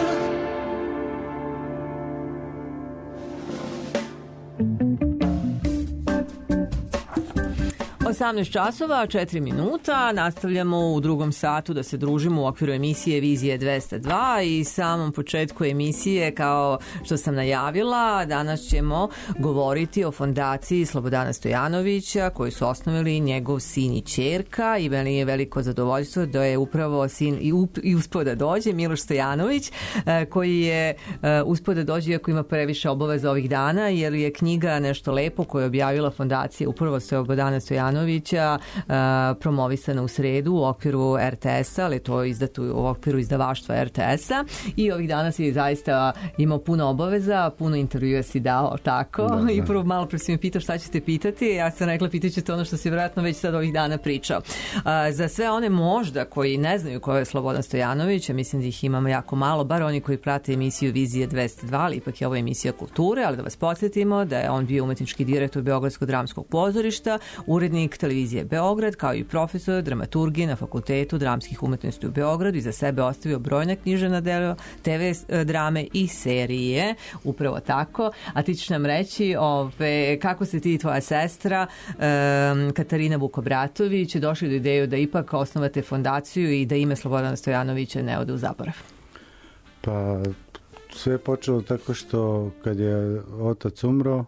[SPEAKER 1] osamnaest časova, četiri minuta, nastavljamo u drugom satu da se družimo u okviru emisije Vizije dvesta dva i samom početku emisije, kao što sam najavila, danas ćemo govoriti o fondaciji Slobodana Stojanovića koju su osnovili njegov sin i ćerka i meni je veliko zadovoljstvo da je upravo sin i, up, i uspio da dođe, Miloš Stojanović, koji je uspio da dođe iako ima previše obaveza ovih dana, jer je knjiga Nešto lepo koju je objavila fondacija upravo Slobodana Stojanovića promovisana u sredu u okviru er te es-a, ali to je izdato u okviru izdavaštva er te es-a i ovih dana si zaista imao puno obaveza, puno intervjua si dao, tako? Da, da. I prvo malo pre si me pitao šta ćete pitati, ja sam rekla pitat ćete ono što si vjerojatno već sad ovih dana pričao. Za sve one možda koji ne znaju ko je Slobodan Stojanović, a mislim da ih imamo jako malo, bar oni koji prate emisiju Vizije dvesta dva, ali ipak je ovo emisija kulture, ali da vas podsjetimo da je on bio umetnički direktor Beogradskog dramskog pozorišta, urednik televizije Beograd, kao i profesor dramaturgije na Fakultetu dramskih umetnosti u Beogradu i za sebe ostavio brojne književna dela, te ve drame i serije, upravo tako. A ti ćeš nam reći ove, kako se ti i tvoja sestra um, Katarina Vukobratović došli do ideju da ipak osnovate fondaciju i da ime Slobodana Stojanovića ne ode u zaborav.
[SPEAKER 20] Pa sve je počelo tako što kad je otac umro,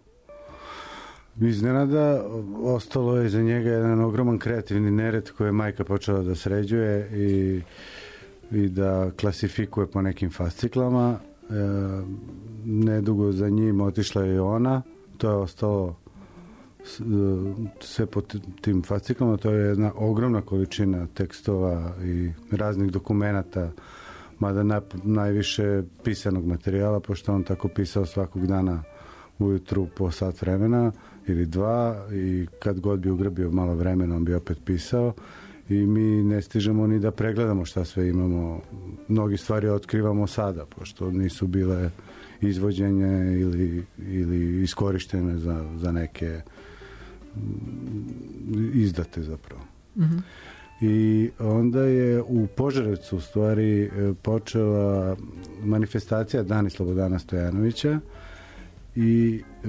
[SPEAKER 20] iznenada ostalo je za njega jedan ogroman kreativni nered koji je majka počela da sređuje i, i da klasifikuje po nekim fasciklama. E, nedugo za njim otišla je i ona. To je ostalo s, sve po tim fasciklama. To je jedna ogromna količina tekstova i raznih dokumenata, mada naj, najviše pisanog materijala, pošto on tako pisao svakog dana ujutru po sat vremena ili dva i kad god bi ugrbio malo vremena on bi opet pisao i mi ne stižemo ni da pregledamo šta sve imamo. Mnogi stvari otkrivamo sada, pošto nisu bile izvođenje ili, ili iskorištene za, za neke izdate zapravo. Mm-hmm. I onda je u Požarevcu u stvari počela manifestacija Dani Slobodana Stojanovića i e,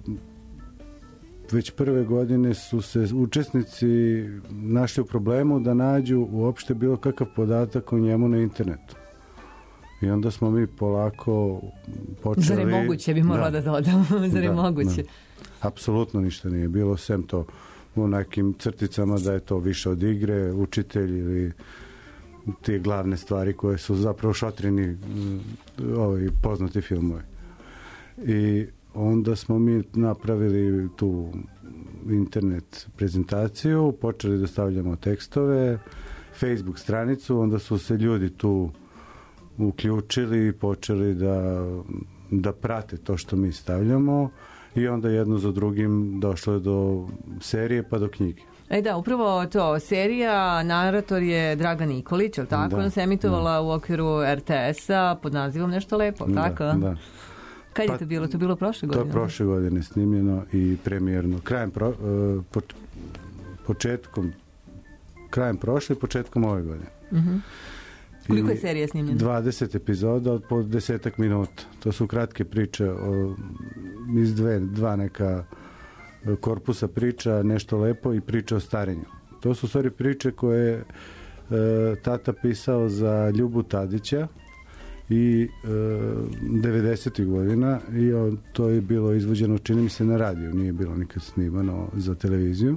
[SPEAKER 20] već prve godine su se učesnici našli u problemu da nađu uopšte bilo kakav podatak o njemu na internetu. I onda smo mi polako počeli...
[SPEAKER 1] Zar je moguće, bi morala da, da dodam. Zar je
[SPEAKER 20] da,
[SPEAKER 1] moguće?
[SPEAKER 20] Da. Apsolutno ništa nije bilo, sem to u nekim crticama da je to više od igre, učitelj ili te glavne stvari koje su zapravo šotrini ovi poznati filmovi. I onda smo mi napravili tu internet prezentaciju, počeli da stavljamo tekstove, Facebook stranicu, onda su se ljudi tu uključili i počeli da, da prate to što mi stavljamo i onda jedno za drugim došlo je do serije pa do knjige.
[SPEAKER 1] E da, upravo to, serija, narator je Draga Nikolić, je li tako?
[SPEAKER 20] Da,
[SPEAKER 1] Ona se emitovala
[SPEAKER 20] da.
[SPEAKER 1] u okviru er te esa pod nazivom Nešto lepo,
[SPEAKER 20] Da,
[SPEAKER 1] tako?
[SPEAKER 20] da.
[SPEAKER 1] Kad
[SPEAKER 20] Pa,
[SPEAKER 1] je to bilo? To je bilo prošle godine?
[SPEAKER 20] To je prošle godine snimljeno i premijerno. Krajem pro, uh, po, početkom krajem prošle i početkom ove godine.
[SPEAKER 1] Uh-huh. Koliko je
[SPEAKER 20] I
[SPEAKER 1] serija snimljena?
[SPEAKER 20] dvadeset epizoda od po desetak minuta. To su kratke priče o, iz dve, dva neka korpusa priča, Nešto lepo i priče o starenju. To su stvari priče koje je e, tata pisao za Ljubu Tadića i e, devedesetih godina i on, to je bilo izvođeno, čini mi se, na radiju, nije bilo nikad snimano za televiziju.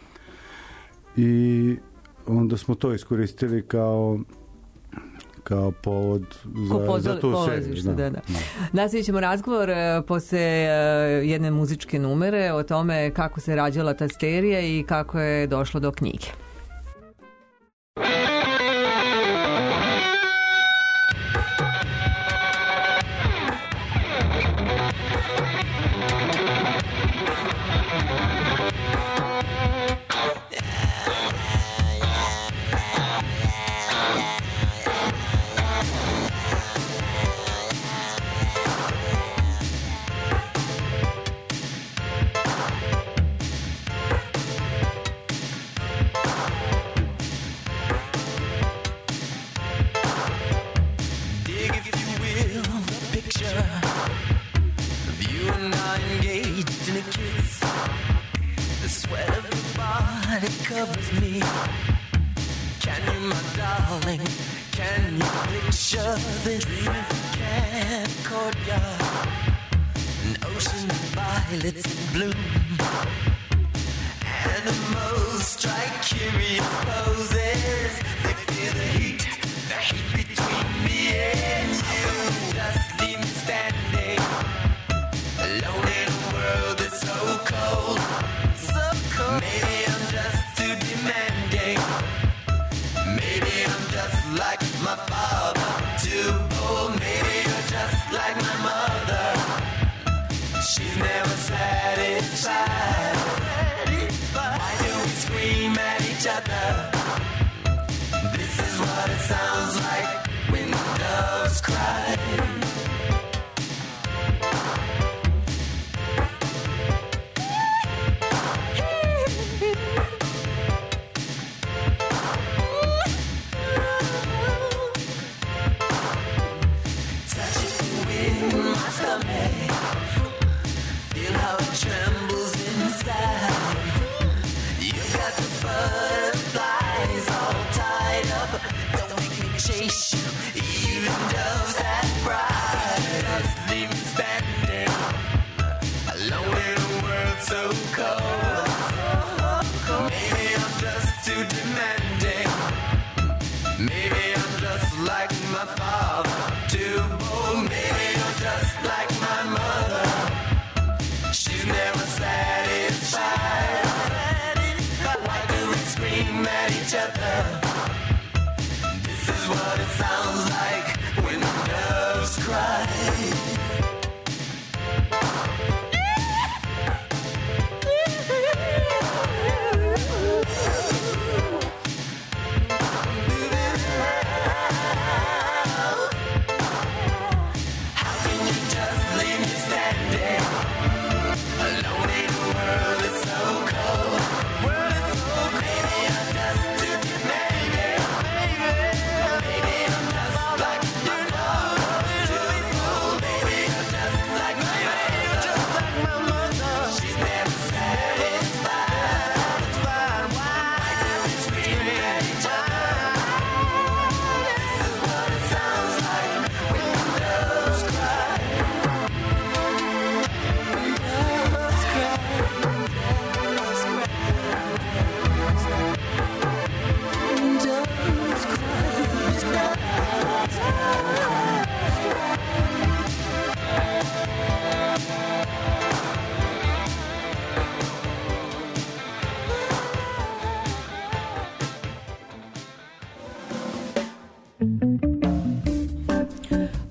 [SPEAKER 20] I onda smo to iskoristili kao kao povod za,
[SPEAKER 1] pozor,
[SPEAKER 20] za tu seriju.
[SPEAKER 1] Da, da. Da. Nastavit ćemo razgovor e, posle e, jedne muzičke numere o tome kako se rađala ta serija i kako je došlo do knjige.
[SPEAKER 13] Covers me. Can you, my darling, can you picture this dream courtyard? An ocean of violets in bloom. Animals strike curious poses. They feel the heat, the heat between me and you. Just leave me standing alone in a world that's so cold, so cold. Maybe I'm just too demanding. Maybe I'm just like my father, too bold. Maybe you're just like my mother. She's never satisfied. Why do we scream at each other? This is what it sounds like when doves cry. Feel how it trembles inside. You've got the butterflies all tied up. Don't make me chase you, even doves that fly.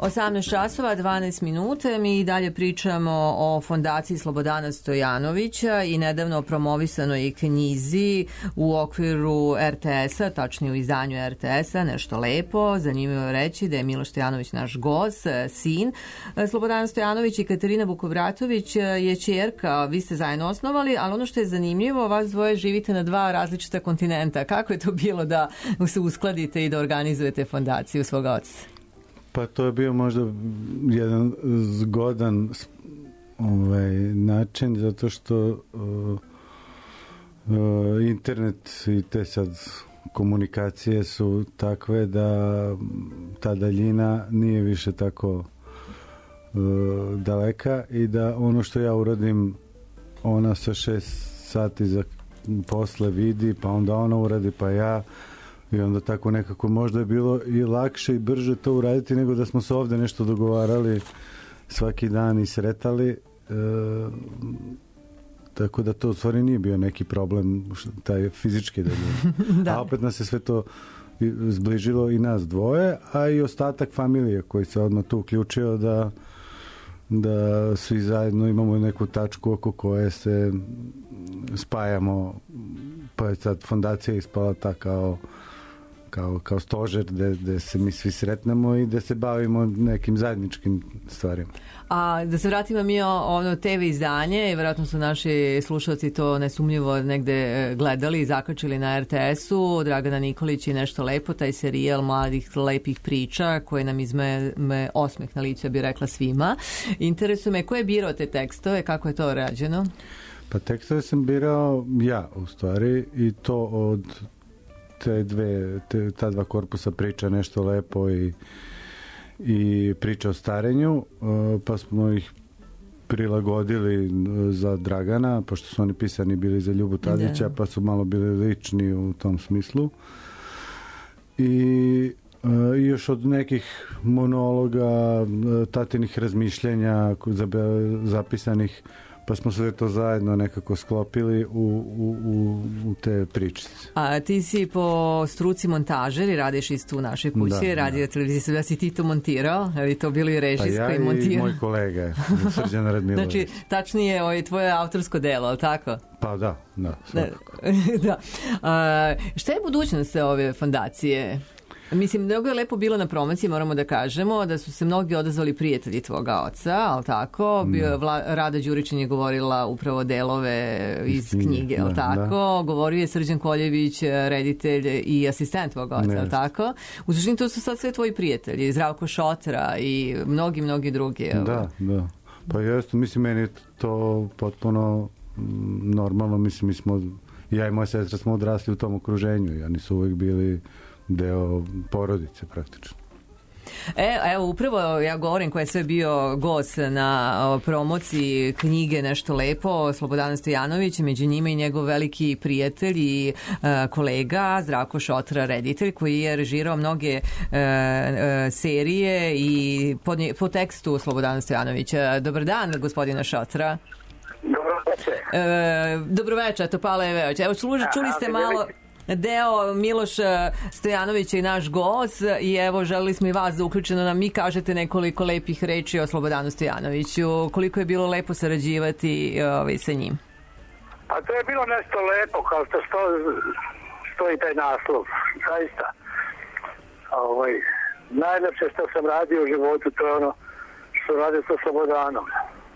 [SPEAKER 1] osamnaest časova, dvanaest minuta. Mi dalje pričamo o fondaciji Slobodana Stojanovića i nedavno promovisanoj knjizi u okviru er te es-a, tačnije u izdanju er te es-a, Nešto lepo. Zanimljivo je reći da je Miloš Stojanović naš gost, sin. Slobodana Stojanović i Katarina Vukovratović je ćerka, vi ste zajedno osnovali, ali ono što je zanimljivo, vas dvoje živite na dva različita kontinenta. Kako je to bilo da se uskladite i da organizujete fondaciju svoga oca?
[SPEAKER 20] Pa to je bio možda jedan zgodan ovaj, način, zato što uh, uh, internet i te sad komunikacije su takve da ta daljina nije više tako uh, daleka i da ono što ja uradim ona sa šest sati za posle vidi, pa onda ona uradi, pa ja. I onda tako nekako možda je bilo i lakše i brže to uraditi nego da smo se ovde nešto dogovarali svaki dan i sretali. E, tako da to u stvari nije bio neki problem, taj fizički da. A opet nas je sve to zbližilo i nas dvoje, a i ostatak familije koji se odmah tu uključio da, da svi zajedno imamo neku tačku oko koje se spajamo, pa je sad fondacija ispala ta kao Kao, kao stožer gde, gde se mi svi sretnemo i da se bavimo nekim zajedničkim stvarima.
[SPEAKER 1] A da se vratimo mi o ono te ve izdanje, i vjerojatno su naši slušalci to nesumnjivo negde gledali i zakačili na er te es-u, Dragana Nikolić i Nešto lepo, taj serijal mladih lepih priča koje nam izme osmeh na licu, bi rekla svima. Interesuje me, ko je birao te tekstove, kako je to rađeno?
[SPEAKER 20] Pa tekstove sam birao ja, u stvari, i to od te dve, te, ta dva korpusa priča Nešto lepo i, i priča o starenju, pa smo ih prilagodili za Dragana, pošto su oni pisani bili za Ljubu Tadića, pa su malo bili lični u tom smislu. I, i još od nekih monologa, tatinih razmišljenja zapisanih, pa smo sve to zajedno nekako sklopili u, u, u, u te pričice.
[SPEAKER 1] A ti si po struci montažer i radiš isto u našoj kući, radio televiziji, da si ti to montirao, ali to bilo i režijsko
[SPEAKER 20] pa ja
[SPEAKER 1] i montirao.
[SPEAKER 20] I moj kolega, Srđan Radmilović.
[SPEAKER 1] Znači, tačnije ovo je tvoje autorsko delo, ali tako?
[SPEAKER 20] Pa da, da, svakako.
[SPEAKER 1] Da. A, šta je budućnost ove fondacije? Mislim, mnogo je lepo bilo na promociji, moramo da kažemo, da su se mnogi odazvali prijatelji tvoga oca, ali tako? Bio, Vla, Rada Đuričin je govorila upravo delove iz knjige, ali tako? Da. Govorio je Srđan Koljević, reditelj i asistent tvoga oca, ali tako? U suštini to su sad sve tvoji prijatelji, Zdravko Šotra i mnogi, mnogi drugi.
[SPEAKER 20] Da, da. Pa jeste, mislim, meni je to potpuno normalno, mislim, mi smo, ja i moja sestra smo odrasli u tom okruženju i oni su uvijek bili deo porodice praktično.
[SPEAKER 1] E, evo, upravo ja govorim ko je sve bio gost na promociji knjige Nešto lepo, Slobodan Stojanović, među njima i njegov veliki prijatelj i uh, kolega Zdravko Šotra, reditelj, koji je režirao mnoge uh, uh, serije i po, po tekstu Slobodana Stojanovića. Dobar dan, gospodina Šotra.
[SPEAKER 21] Dobroveče.
[SPEAKER 1] Uh, dobroveče, Topala Eveović. Evo, čuli, čuli ste malo deo Miloš Stojanović i naš gost i evo želeli smo i vas da uključeno nam mi kažete nekoliko lepih reči o Slobodanu Stojanoviću, koliko je bilo lepo sarađivati ovaj, sa njim.
[SPEAKER 21] A to je bilo nešto lepo kao što sto, stoji taj naslov, zaista. Ovaj, najlepše što sam radio u životu, to je ono što radio sa Slobodanom.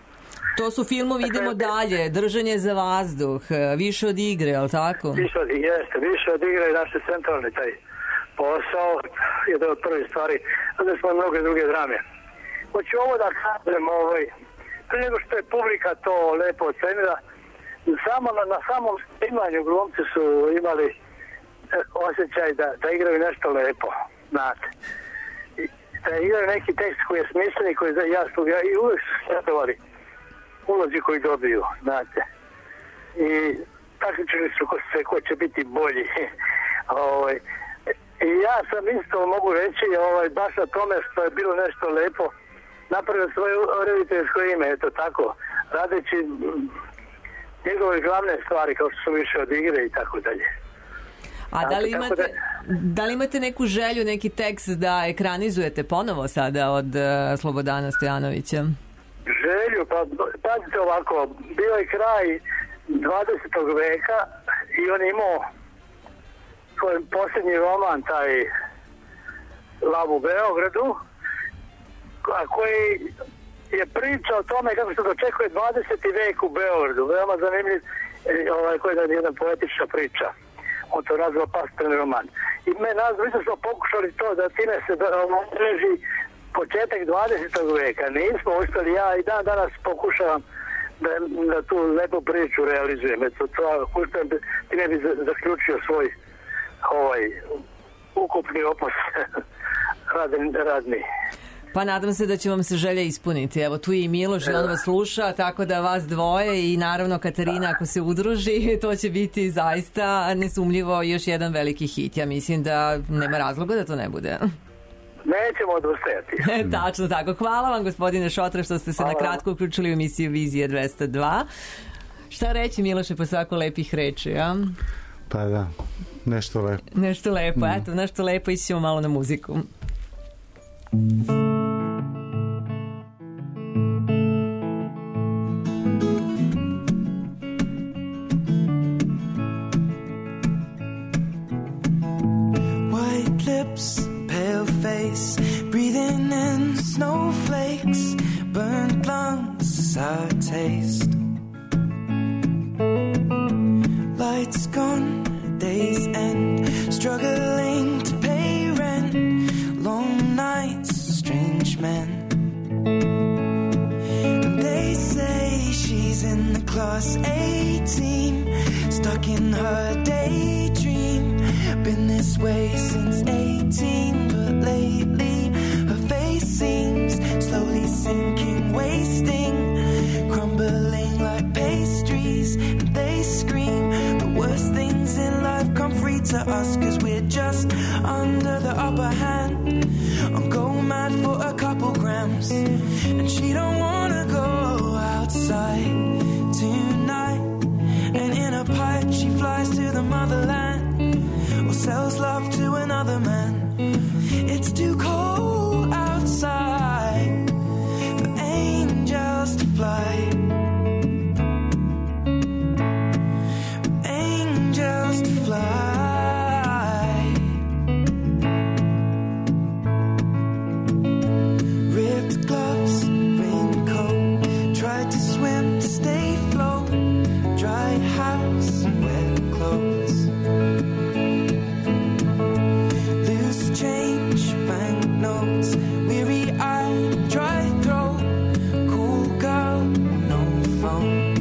[SPEAKER 1] To su filmovi, idemo dalje, Držanje za vazduh, Više od igre, ali tako?
[SPEAKER 21] Više od, jeste, Više od igre i naše centralni taj posao, jedan od prvih stvari, onda smo mnoge druge drame. Hoću ovo da kažem, ovaj, pre nego što je publika to lepo ocenila, samo na, na samom snimanju glumci su imali osjećaj da, da igraju nešto lepo, znate. I, da igraju neki tekst koji je smisleni, koji je jasno, i uvijek su sretovali ulozi koji dobiju, znate. I takmičili su ko, se, ko će biti bolji. ovaj, I ja sam isto mogu reći, ovaj, baš na tome što je bilo nešto lepo, napravio svoje rediteljsko ime, eto tako, radeći njegove glavne stvari kao što su Više od igre i tako dalje.
[SPEAKER 1] A da li,
[SPEAKER 21] Tako
[SPEAKER 1] imate, da li imate neku želju, neki tekst da ekranizujete ponovo sada od uh, Slobodana Stojanovića?
[SPEAKER 21] Želju, pa pazite ovako, bio je kraj dvadesetog veka i on imao svoj posljednji roman, taj Lav u Beogradu, a koji je priča o tome kako se dočekuje dvadeseti vek u Beogradu. Veoma zanimljiv, ovaj, koji je jedna poetična priča. On to nazva pastorni roman. I me nas, mi smo pokušali to da time se obeleži početak dvadesetog veka. Nismo uspjeli, ja i dan danas pokušavam da, da tu lepu priču realizujem. Eto, to, uspjem, time bi zaključio svoj ovaj ukupni opus radni, radni.
[SPEAKER 1] Pa nadam se da će vam se želja ispuniti. Evo tu je i Miloš i on vas sluša, tako da vas dvoje i naravno Katarina ako se udruži, to će biti zaista nesumljivo još jedan veliki hit. Ja mislim da nema razloga da to ne bude.
[SPEAKER 21] Nećemo odustajati.
[SPEAKER 1] Tačno tako. Hvala vam gospodine Šotra što ste se Hvala. na kratko uključili u emisiju Vizije dvesta dva. Šta reći Miloše po svako lepih reči, a?
[SPEAKER 20] Pa da, nešto lepo.
[SPEAKER 1] Nešto lepo, mm. eto, nešto lepo, ići ćemo malo na muziku.
[SPEAKER 13] White lips, pale face, breathing in snowflakes, burnt lungs, sour taste. Lights gone, days end, struggling to pay rent, long nights, strange men. They say she's in the class A team, stuck in her daydream, been this way since eighteen, but lately her face seems slowly sinking, wasting, crumbling like pastries, and they scream the worst things in life come free to us, cause we're just under the upper hand. I'll go mad for a couple grams, and she don't wanna go outside tonight, and in a pipe she flies to the motherland, or sells love to another man. It's too cold outside for angels to fly, for angels to fly. Ripped gloves, raincoat, tried to swim to stay afloat, dry house, wet clothes. Loose change, banknotes, weary-eyed, dry throat, cool girl, no phone.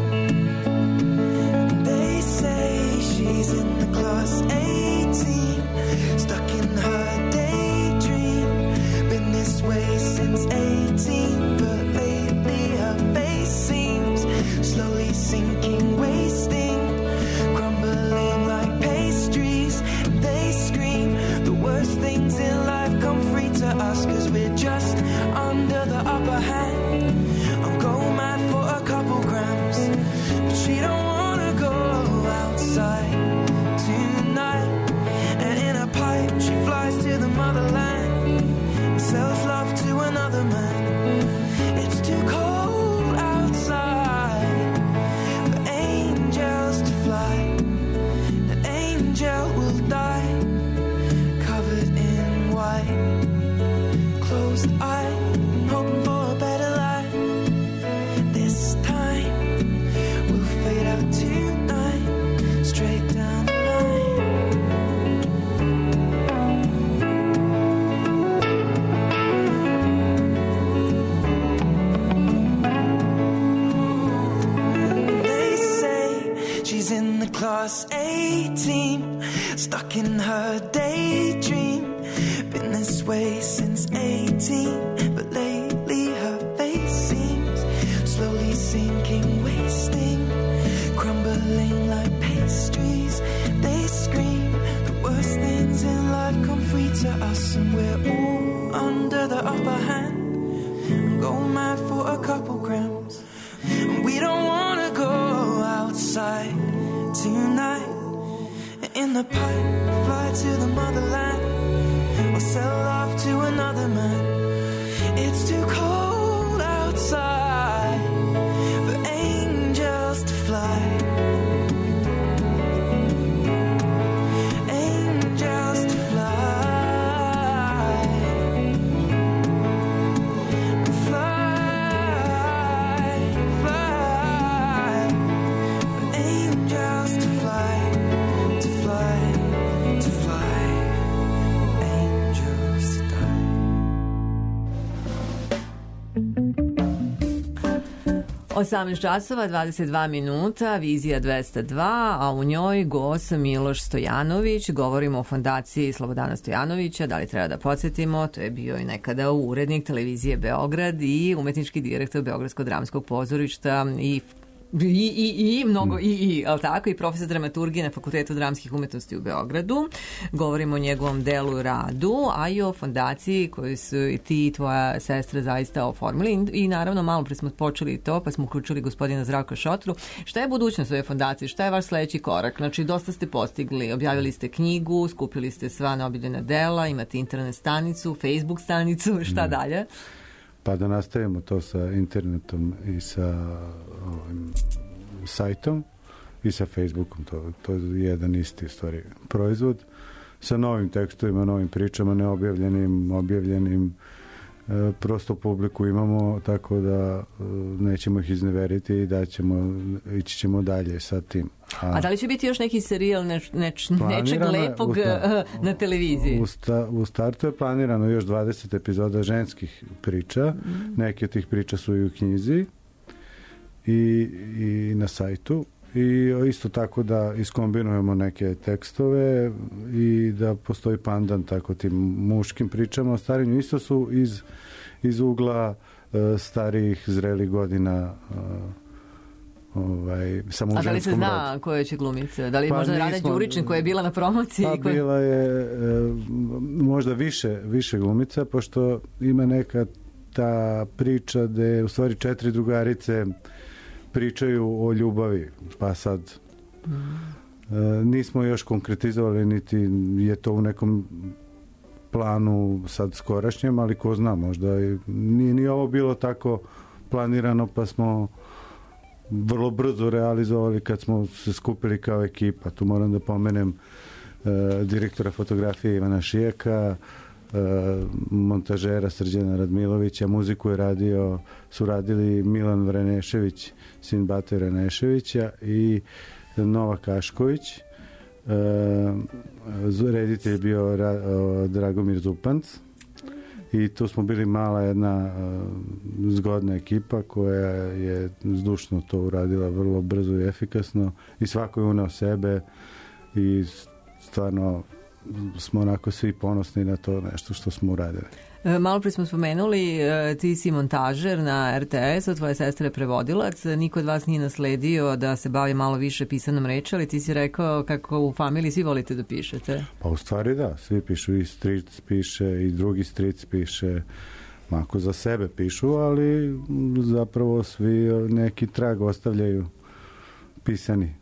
[SPEAKER 13] They say she's in the class eighteen, stuck in her daydream, been this way since eighteen, but lately her face seems slowly sinking, wasting, crumbling like pastries, and they scream the worst things in life come free to us, cause we're just under the upper hand. I'll go mad for a couple grams, but she don't wanna go outside tonight, and in a pipe she flies to the motherland, and sells love to another man. It's too cold outside for angels to fly, an angel will die covered in white, closed eye, hoping for a better life. This time we'll fade out tonight, straight down the line. They say she's in the class A team, stuck in her daydream, been this way since eighteen, but lately her face seems slowly sinking, wasting, crumbling like pastries. They scream the worst things in life come free to us, and we're all under the upper hand, and go mad for a couple grams, and we don't wanna go outside tonight,
[SPEAKER 18] in the pipe, fly to the motherland, or sell off to another man. It's too cold outside for angels to fly. Angels to fly. Fly, fly. For angels to fly, to fly, to fly. Angels to die.
[SPEAKER 1] osamnaest časova, dvadeset dva minuta, Vizija dvesta dva, a u njoj gost Miloš Stojanović. Govorimo o fondaciji Slobodana Stojanovića. Da li treba da podsjetimo? To je bio i nekada urednik televizije Beograd i umetnički direktor Beogradskog dramskog pozorišta i I, i, i, mnogo i, i, ali tako, i profesor dramaturgije na Fakultetu dramskih umetnosti u Beogradu. Govorimo o njegovom delu i radu, a i o fondaciji koju su i ti i tvoja sestra zaista oformili. I naravno, malo pre smo počeli to, pa smo uključili gospodina Zdravka Šotru. Šta je budućnost ove fondacije? Šta je vaš sledeći korak? Znači, dosta ste postigli. Objavili ste knjigu, skupili ste sva neobiljena dela, imate internet stanicu, Facebook stanicu, šta dalje?
[SPEAKER 20] Pa da nastavimo to sa internetom i sa ovim sajtom i sa Facebookom, to, to je jedan isti stvari proizvod, sa novim tekstovima, novim pričama, neobjavljenim, objavljenim, e, prosto publiku imamo, tako da e, nećemo ih izneveriti i da ćemo, ići ćemo dalje sa tim.
[SPEAKER 1] A, A da li će biti još neki serijal neč, neč, nečeg lepog usta, na televiziji?
[SPEAKER 20] U, sta, u startu je planirano još dvadeset epizoda ženskih priča. Mm. Neki od tih priča su i u knjizi i, i na sajtu. I isto tako da iskombinujemo neke tekstove i da postoji pandan tako tim muškim pričama o starinju. Isto su iz, iz ugla uh, starijih, zrelih godina uh, ovaj, samo u
[SPEAKER 1] A da li se zna
[SPEAKER 20] rodu.
[SPEAKER 1] koje će glumice? Da li
[SPEAKER 20] pa
[SPEAKER 1] možda Rada Đuričin koja je bila na promociji?
[SPEAKER 20] Pa
[SPEAKER 1] koja...
[SPEAKER 20] bila je e, možda više, više glumica, pošto ima neka ta priča gde u stvari četiri drugarice pričaju o ljubavi, pa sad mm. e, nismo još konkretizovali, niti je to u nekom planu sad skorašnjem, ali ko zna, možda nije ni ovo bilo tako planirano, pa smo vrlo brzo realizovali kad smo se skupili kao ekipa. Tu moram da pomenem e, direktora fotografije Ivana Šijeka, e, montažera Srđana Radmilovića, muziku je radio, su radili Milan Vrenešević, sin Bate Vreneševića i Nova Kašković. E, reditelj je bio Ra, o, Dragomir Zupanc. I tu smo bili mala jedna uh, zgodna ekipa koja je zdušno to uradila vrlo brzo i efikasno i svako je uneo sebe i stvarno smo onako svi ponosni na to nešto što smo uradili.
[SPEAKER 1] Malo prije smo spomenuli, ti si montažer na R T S-u, tvoja sestra je prevodilac, niko od vas nije nasledio da se bavi malo više pisanom reči, ali ti si rekao kako u familiji svi volite da pišete.
[SPEAKER 20] Pa u stvari da, svi pišu, i stric piše, i drugi stric piše, mako za sebe pišu, ali zapravo svi neki trag ostavljaju pisani.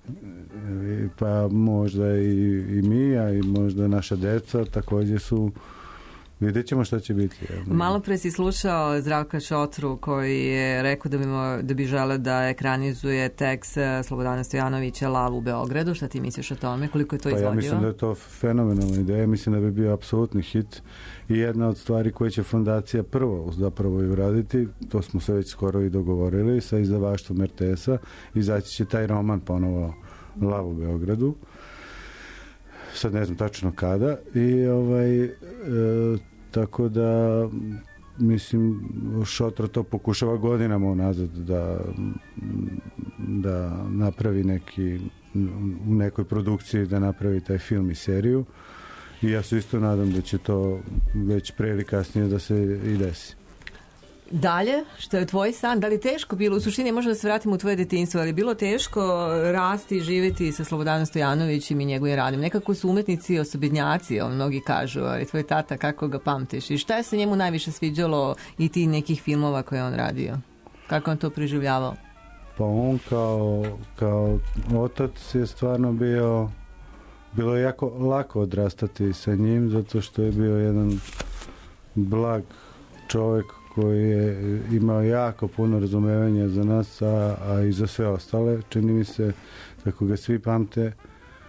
[SPEAKER 20] Pa možda i, i mi, a i možda naša deca također su. Vidjet ćemo šta će biti.
[SPEAKER 1] Malo pre si slušao Zdravka Šotru koji je rekao da bi, mo, da bi želeo da ekranizuje tekst Slobodana Stojanovića Lav u Beogradu. Šta ti misliš o tome? Koliko je to
[SPEAKER 20] pa
[SPEAKER 1] izvodio?
[SPEAKER 20] Ja mislim da je to fenomenalna ideja. Mislim da bi bio apsolutni hit i jedna od stvari koje će fondacija prvo zapravo i uraditi, to smo se već skoro i dogovorili sa izdavaštvom R T S-a, izaći će taj roman ponovo Lav u Beogradu. Sad ne znam tačno kada i ovaj e, tako da mislim Šotra to pokušava godinama unazad da da napravi neki u nekoj produkciji da napravi taj film i seriju i ja se isto nadam da će to već pre ili kasnije da se i desi.
[SPEAKER 1] Dalje, što je tvoj san, da li teško bilo, u suštini možemo da se vratimo u tvoje detinjstvo, ali bilo teško rasti i živjeti sa Slobodanom Stojanovićem i njegovim radom? Nekako su umetnici osobednjaci, on mnogi kažu, ali tvoj tata, kako ga pamtiš? I šta je se njemu najviše sviđalo i ti nekih filmova koje on radio? Kako on to preživljavao?
[SPEAKER 20] Pa on kao, kao otac je stvarno bio bilo je jako lako odrastati sa njim, zato što je bio jedan blag čovjek koji je imao jako puno razumevanja za nas, a, a i za sve ostale. Čini mi se, kako ga svi pamte, e,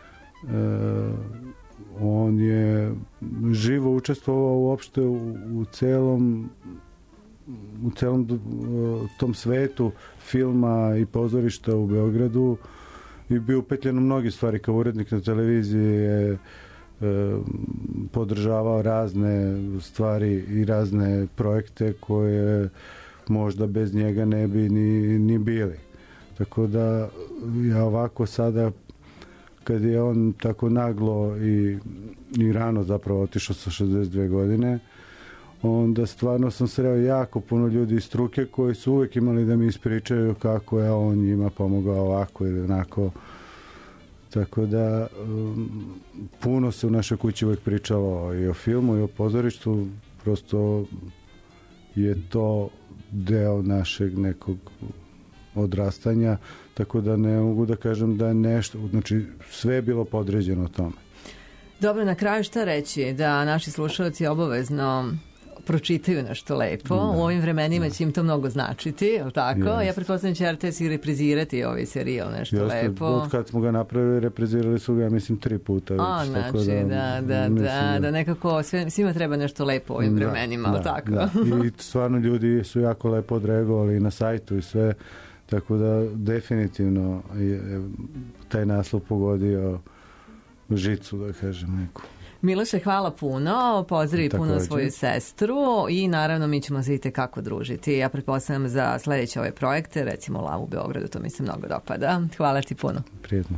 [SPEAKER 20] on je živo učestvovao uopšte u, u celom u celom tom svetu filma i pozorišta u Beogradu i bio upetljen u mnogi stvari. Kao urednik na televiziji je e, podržavao razne stvari i razne projekte koje možda bez njega ne bi ni, ni bili. Tako da ja ovako sada, kad je on tako naglo i, i rano zapravo otišao sa šezdeset dve godine, onda stvarno sam sreo jako puno ljudi iz struke koji su uvijek imali da mi ispričaju kako je on njima pomogao ovako ili onako. Tako da um, puno se u našoj kući uvijek pričalo i o filmu i o pozorištu, prosto je to deo našeg nekog odrastanja, tako da ne mogu da kažem da je nešto, znači sve je bilo podređeno tome.
[SPEAKER 1] Dobro, na kraju šta reći? Da naši slušalci obavezno pročitaju nešto lepo. Da, u ovim vremenima da. će im to mnogo značiti, je li tako? Yes. Ja pretpostavljam će R T S i reprizirati ovaj serijal, nešto Jeste, lepo. Od kad
[SPEAKER 20] smo ga napravili, reprizirali su ga, ja mislim, tri puta.
[SPEAKER 1] A, već, znači, tako da, da, da, mislim, da, da nekako sve, svima treba nešto lepo u ovim da, vremenima, da, tako?
[SPEAKER 20] Da. I stvarno ljudi su jako lepo odreagovali na sajtu i sve, tako da definitivno je taj naslov pogodio žicu, da kažem, neku.
[SPEAKER 1] Miloše, hvala puno, pozdravi puno svoju sestru i naravno mi ćemo se i tekako družiti. Ja pretpostavljam za sledeće ove projekte, recimo Lav u Beogradu, to mi se mnogo dopada. Hvala ti puno.
[SPEAKER 20] Prijetno.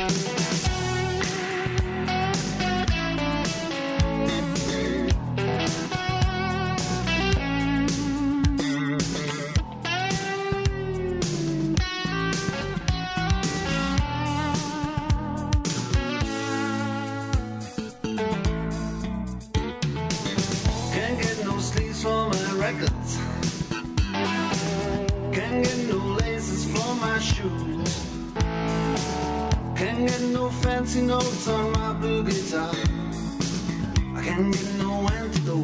[SPEAKER 6] Fancy notes on my blue guitar. I can't get no antidote.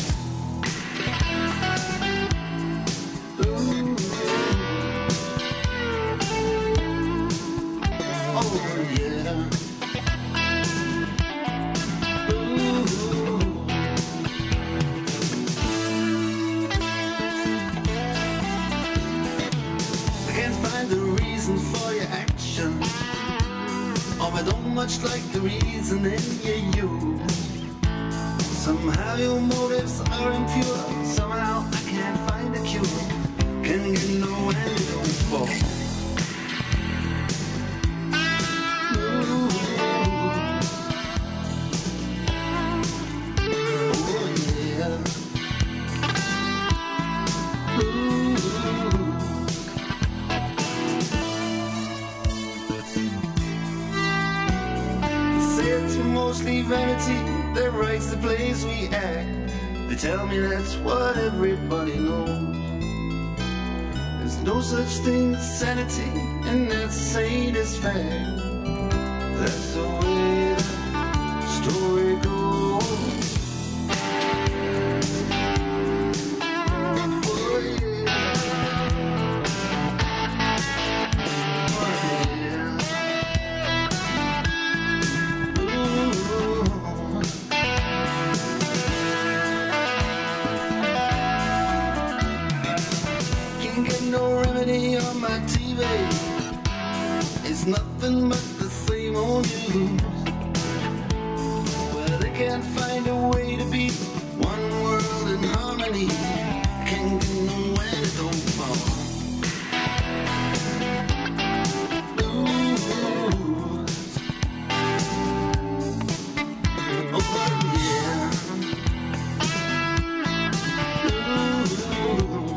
[SPEAKER 6] Ooh. Oh yeah. Ooh. I can't find the reason for your action. Oh, I don't much like the reasoning you use. Somehow your motives are impure. Somehow I can't find a cure. Can't get no antidote for. Ooh. Oh yeah. Ooh. It's mostly vanity that writes the plays we act. They tell me that's what everybody knows. There's no such thing as sanity, and that's sadist fact. That's the way the story goes. Oh yeah. Oh yeah. No remedy on my T V. It's nothing but the same old news. Well, they can't find a way to be one world in harmony. Can't get no antidote for. Ooh. Oh yeah. Ooh.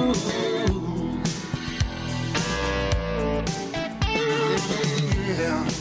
[SPEAKER 6] Yeah.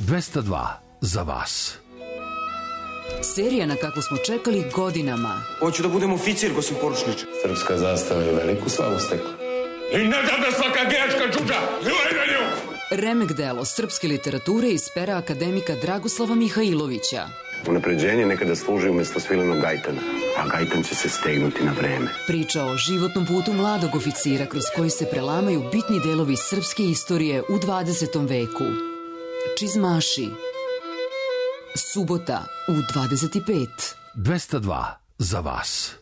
[SPEAKER 15] dvesta dva za vas.
[SPEAKER 2] Serija na kakvu smo čekali godinama.
[SPEAKER 22] Hoću da budem oficir, gosim poručniče.
[SPEAKER 23] Srpska zastava je veliku slavu stekla.
[SPEAKER 22] I ne da da svaka gejačka čuča, ljuvaj na nju!
[SPEAKER 2] Remek delo srpske literature iz pera akademika Dragoslava Mihajlovića.
[SPEAKER 14] Unapređenje nekada služi umjesto svilenog gajtana, a gajtan će se stegnuti na vreme.
[SPEAKER 2] Priča o životnom putu mladog oficira kroz koji se prelamaju bitni delovi srpske istorije u dvadesetom veku. Čizmaši. Subota u dvadeset pet.
[SPEAKER 15] dvesta dva za vas.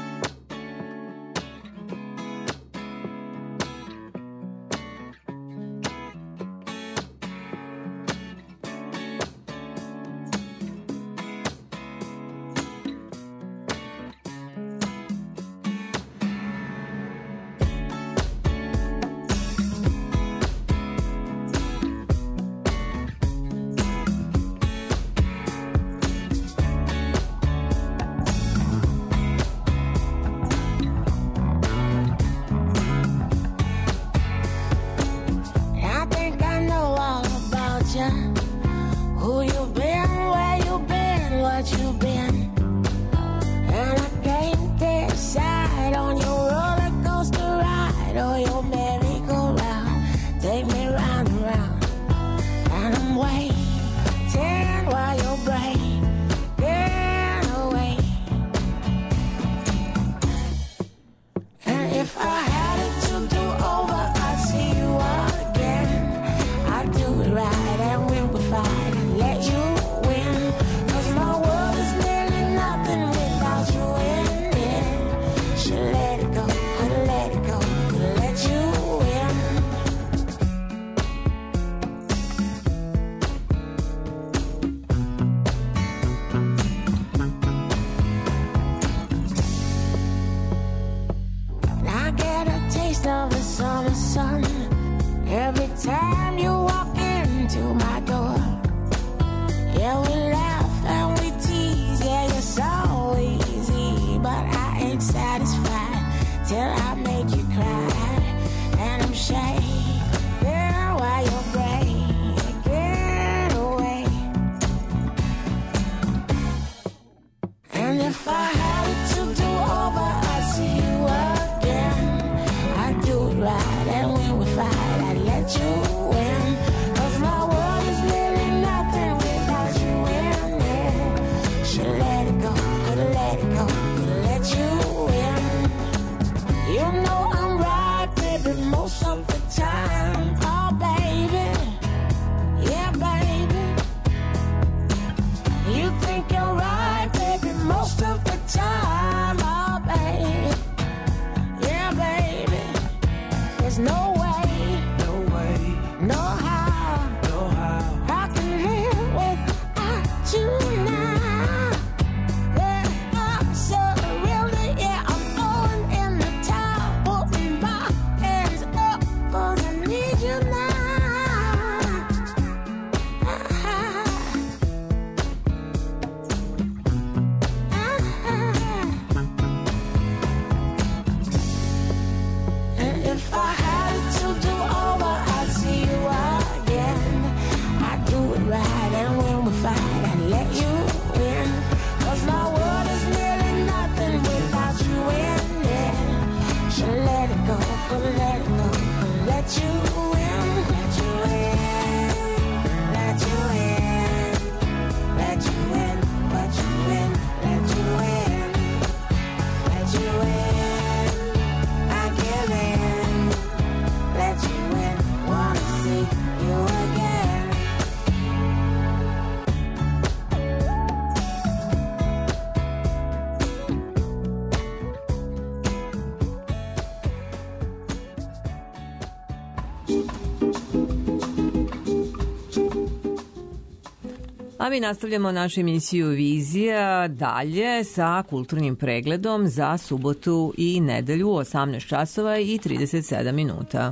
[SPEAKER 1] A mi nastavljamo našu emisiju Vizija dalje sa kulturnim pregledom za subotu i nedelju u osamnaest časova i trideset sedam minuta.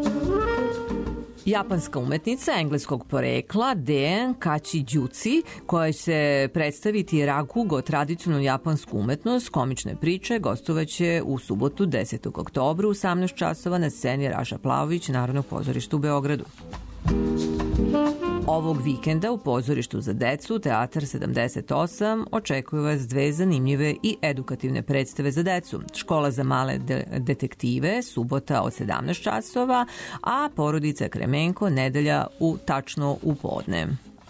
[SPEAKER 1] Japanska umetnica engleskog porekla Den Kachijuci, koja će predstaviti rakugo, tradicionalnu japansku umetnost, komične priče, gostovaće u subotu desetog oktobra u osamnaest časova na sceni Raša Plavović Narodnog pozorišta u Beogradu. Ovog vikenda u pozorištu za decu Teatar sedamdeset osam očekuju vas dve zanimljive i edukativne predstave za decu. Škola za male de detektive, subota od sedamnaest časova, a Porodica Kremenko nedelja u tačno u podne.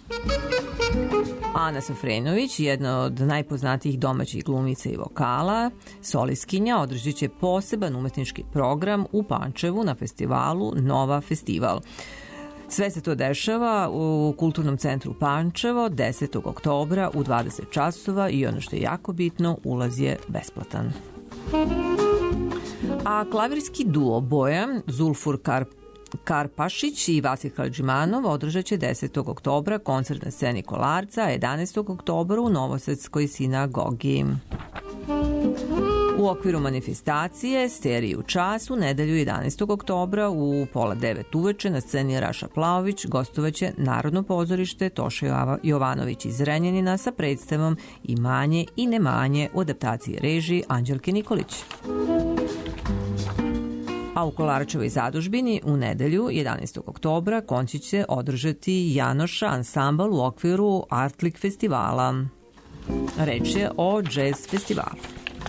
[SPEAKER 1] Ana Safrenović, jedna od najpoznatijih domaćih glumica i vokala, solistkinja, održit će poseban umetnički program u Pančevu na festivalu Nova Festival. Sve se to dešava u Kulturnom centru Pančevo desetog oktobra u dvadeset časova i ono što je jako bitno, ulaz je besplatan. A klavirski duo Bojan, Zulfur Karp Karpašić i Vasil Hadžimanov održat će desetog oktobra koncert na sceni Kolarca, a jedanaestog oktobra u Novosadskoj sinagogi. U okviru manifestacije Steriji u čas u nedelju jedanaestog oktobra u pola devet uveče na sceni Raša Plaović gostovaće Narodno pozorište Toša Jovanović iz Zrenjanina sa predstavom Imanje i nemanje u adaptaciji režiji Anđelke Nikolić. A u Kolarčevoj zadužbini u nedelju jedanaestog oktobra koncert će održati Janoša ansambl u okviru Artlik festivala. Reč je o jazz festivalu.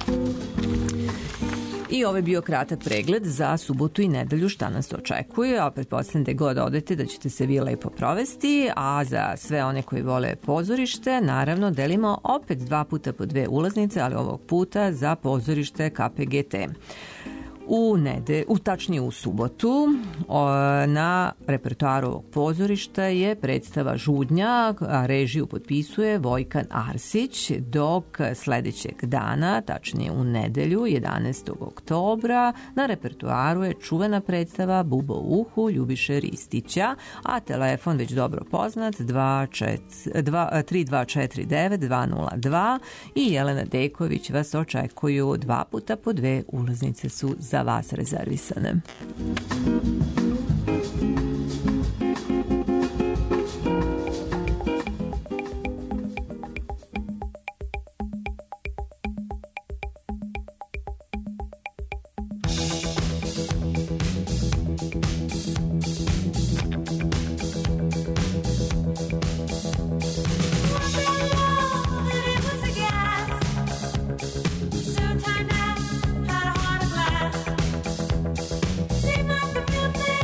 [SPEAKER 1] I ovo je bio kratak pregled za subotu i nedelju šta nas očekuje, a pretpostavljam da god odete da ćete se vi lepo provesti, a za sve one koji vole pozorište, naravno delimo opet dva puta po dve ulaznice, ali ovog puta za pozorište K P G T. U nede, u tačnije u subotu o, na repertoaru ovog pozorišta je predstava Žudnja, a režiju potpisuje Vojkan Arsić, dok sledećeg dana, tačnije u nedelju jedanaestog oktobra, na repertoaru je čuvena predstava Bubo u uhu Ljubiše Ristića, a telefon već dobro poznat tri dva četiri devet dva nula dva i Jelena Deković vas očekuju dva puta po dve ulaznice su za vas rezervisane.
[SPEAKER 3] Soon time now, had a heart of glass. Seemed like the real thing.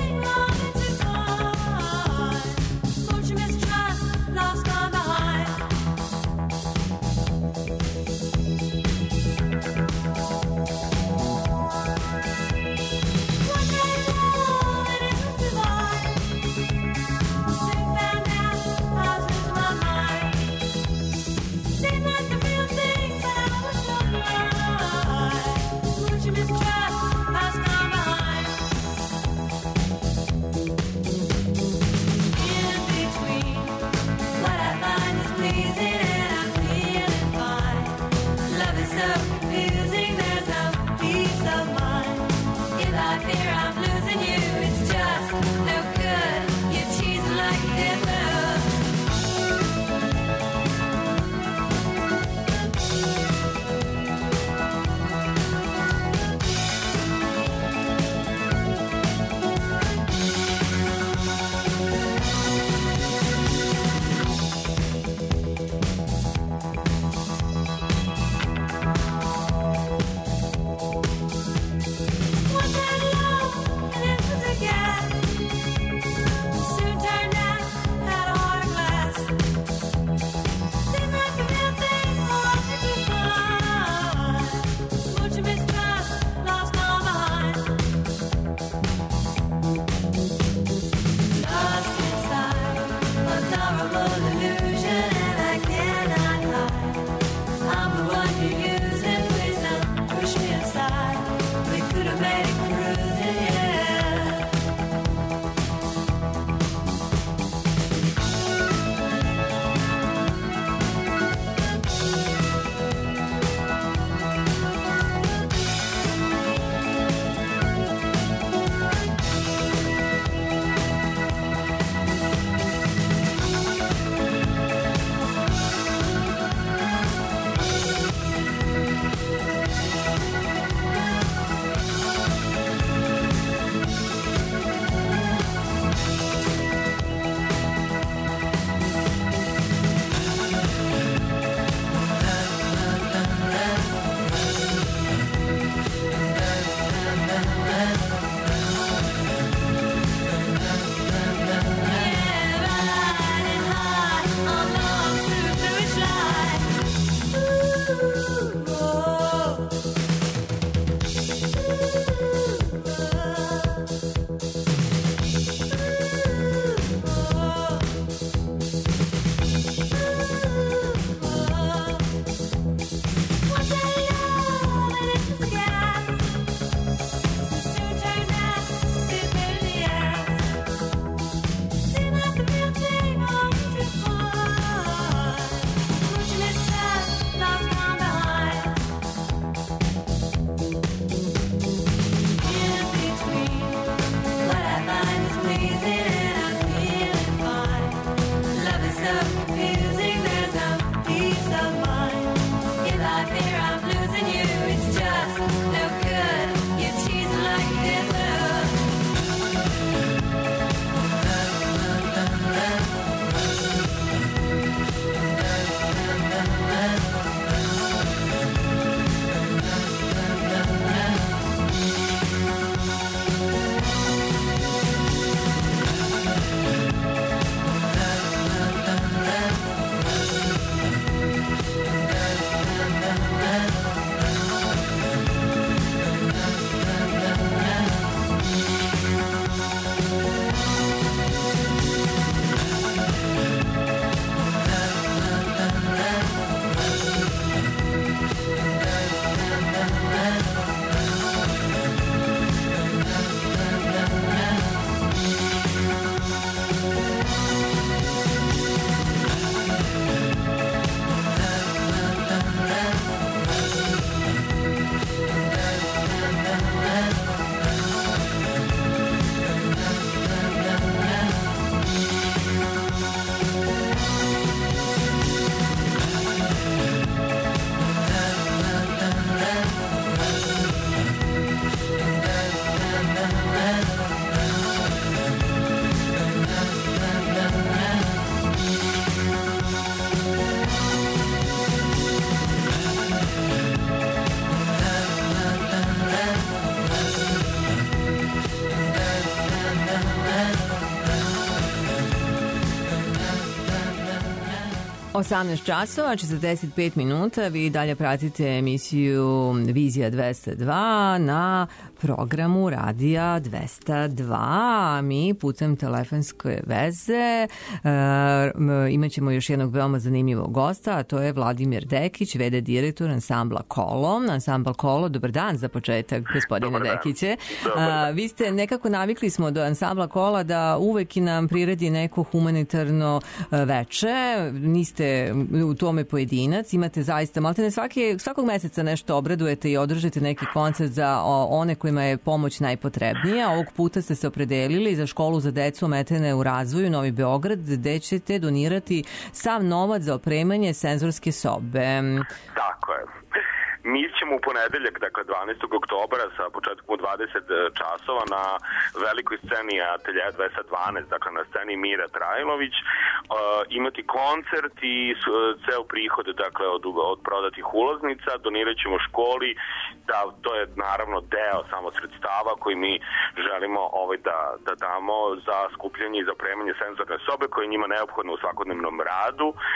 [SPEAKER 1] osamnaest časova, četrdeset pet minuta. Vi dalje pratite emisiju Vizija dvesta dva na programu Radija dvesta dva. Mi putem telefonske veze uh, imat ćemo još jednog veoma zanimljivog gosta, a to je Vladimir Dekić, v d direktor ansambla Kolo. Ansambl Kolo, dobar dan za početak, gospodine Dekiće. Uh, vi ste nekako navikli smo do ansambla Kola da uvek nam priredi neko humanitarno uh, veče. Niste u tome pojedinac, imate zaista maltene svake, svakog meseca nešto obradujete i održite neki koncert za o, one kojima je pomoć najpotrebnija. Ovog puta ste se opredelili za školu za decu ometene u razvoju Novi Beograd, gde ćete donirati sav novac za opremanje senzorske sobe.
[SPEAKER 3] Tako je. Mi ćemo u ponedeljak, dakle dvanaestog oktobra sa početkom u dvadeset časova na velikoj sceni Ateljeja dvesta dvanaest, dakle na sceni Mira Trajlović, uh, imati koncert i uh, ceo prihod, dakle od, od prodatih ulaznica donirat ćemo školi, da to je naravno deo samo sredstava koji mi želimo ovaj, da, da damo za skupljanje i za opremanje senzorne sobe koje je njima neophodno u svakodnevnom radu. Uh,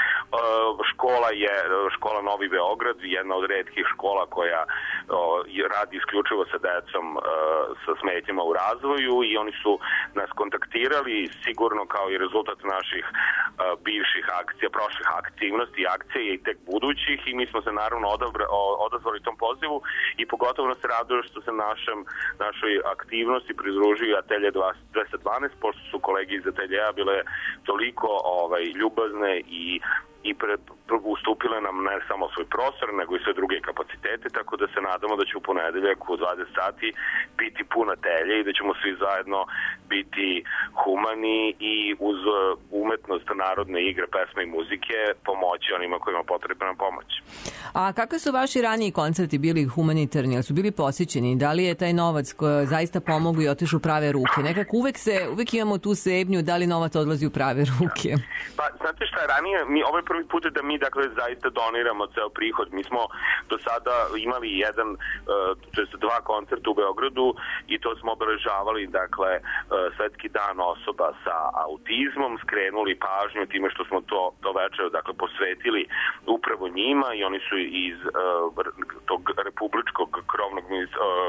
[SPEAKER 3] škola je škola Novi Beograd, jedna od retkih škola koja o, radi isključivo sa decom o, sa smetnjama u razvoju i oni su nas kontaktirali sigurno kao i rezultat naših o, bivših akcija, prošlih aktivnosti, akcija i tek budućih i mi smo se naravno odabra, o, odazvali tom pozivu i pogotovo nas raduje što se našem, našoj aktivnosti pridružuju Atelje dvesta dvanaest, pošto su kolege iz Ateljeja bile toliko ovaj, ljubazne i i pre, pre, ustupile nam ne samo svoj prostor, nego i sve druge kapacitete, tako da se nadamo da će u ponedeljak u dvadeset sati biti puna telje i da ćemo svi zajedno biti humani i uz umetnost narodne igre, pesme i muzike pomoći onima kojima potrebna pomoć.
[SPEAKER 1] A kakve su vaši raniji koncerti bili humanitarni, ali su bili posjećeni? Da li je taj novac koji zaista pomogu i otišu u prave ruke? Nekako uvek, se, uvek imamo tu sebnju da li novac odlazi u prave ruke.
[SPEAKER 3] Pa, znate šta je ranije, mi, ovo je prvi put da mi dakle zaista doniramo ceo prihod. Mi smo do sada imali jedan, to jest dva koncerta u Beogradu i to smo obeležavali dakle svetski dan osoba sa autizmom, skrenuli pažnju time što smo to, to večer dakle posvetili upravo njima i oni su iz uh, tog republičkog krovnog uh,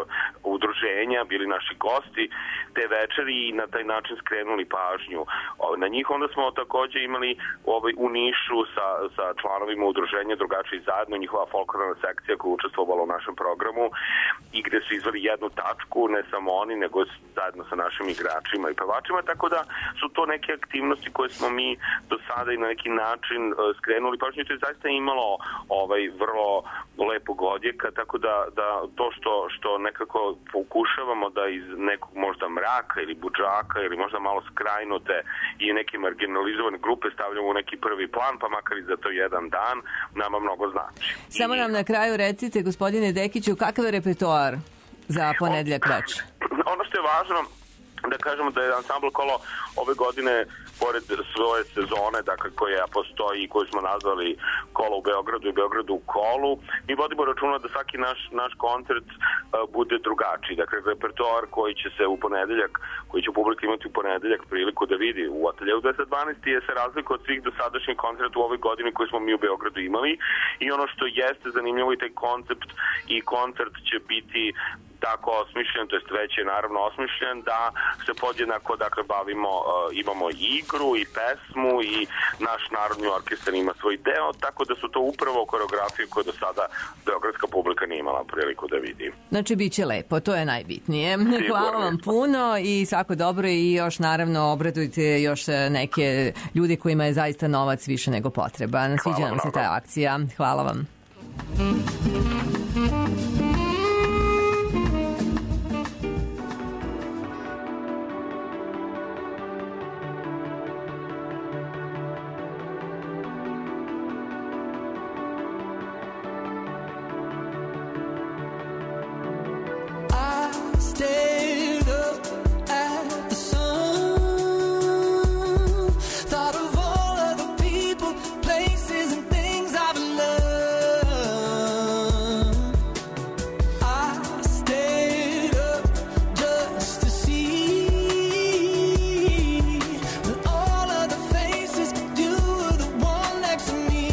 [SPEAKER 3] udruženja bili naši gosti te večeri i na taj način skrenuli pažnju na njih. Onda smo takođe imali ovaj, u Nišu sa, sa članovima udruženja Drugačiji zajedno, njihova folklorna sekcija koja je učestvovala u našem programu i gde su izveli jednu tačku, ne samo oni, nego zajedno sa našim igračima i pevačima, tako da su to neke aktivnosti koje smo mi do sada i na neki način uh, skrenuli pažnju. To je zaista imalo ovaj, vrlo lepog odjeka, tako da, da to što, što nekako pokušavamo da iz nekog možda mraka ili budžaka ili možda malo skrajnute i neke marginalizovane grupe stavljamo u neki prvi plan, pa makar i za to jedan dan, nama mnogo znači.
[SPEAKER 1] Samo nam na kraju recite, gospodine Dekiću, kakav je repertoar za ponedjeljak večer?
[SPEAKER 3] Ono što je važno da kažemo da je ansambl Kolo ove godine pored svoje sezone, dakle koja postoji i koju smo nazvali Kolo u Beogradu i Beogradu u Kolu, mi vodimo računa da svaki naš, naš koncert uh, bude drugačiji. Dakle, repertoar koji će se u ponedeljak, koji će publika imati u ponedeljak priliku da vidi u Ateljeju dvesta dvanaest je se razlika od svih dosadašnjih koncerta u ovoj godini koji smo mi u Beogradu imali i ono što jeste zanimljivo i taj koncept i koncert će biti tako osmišljen, to jest već je naravno osmišljen da se podjednako dakle bavimo, uh, imamo igru i pesmu i naš narodni orkestar ima svoj deo, tako da su to upravo koreografije koje do sada beogradska publika nije imala priliku da vidi.
[SPEAKER 1] Znači bit će lepo, to je najbitnije. Hvala vam puno i svako dobro i još naravno obradujte još neke ljudi kojima je zaista novac više nego potreban. Sviđa nam se ta akcija. Hvala vam.
[SPEAKER 18] Stared up at the sun, thought of all of the people, places and things I've loved. I stayed up just to see that all of the faces, you were the one next to me.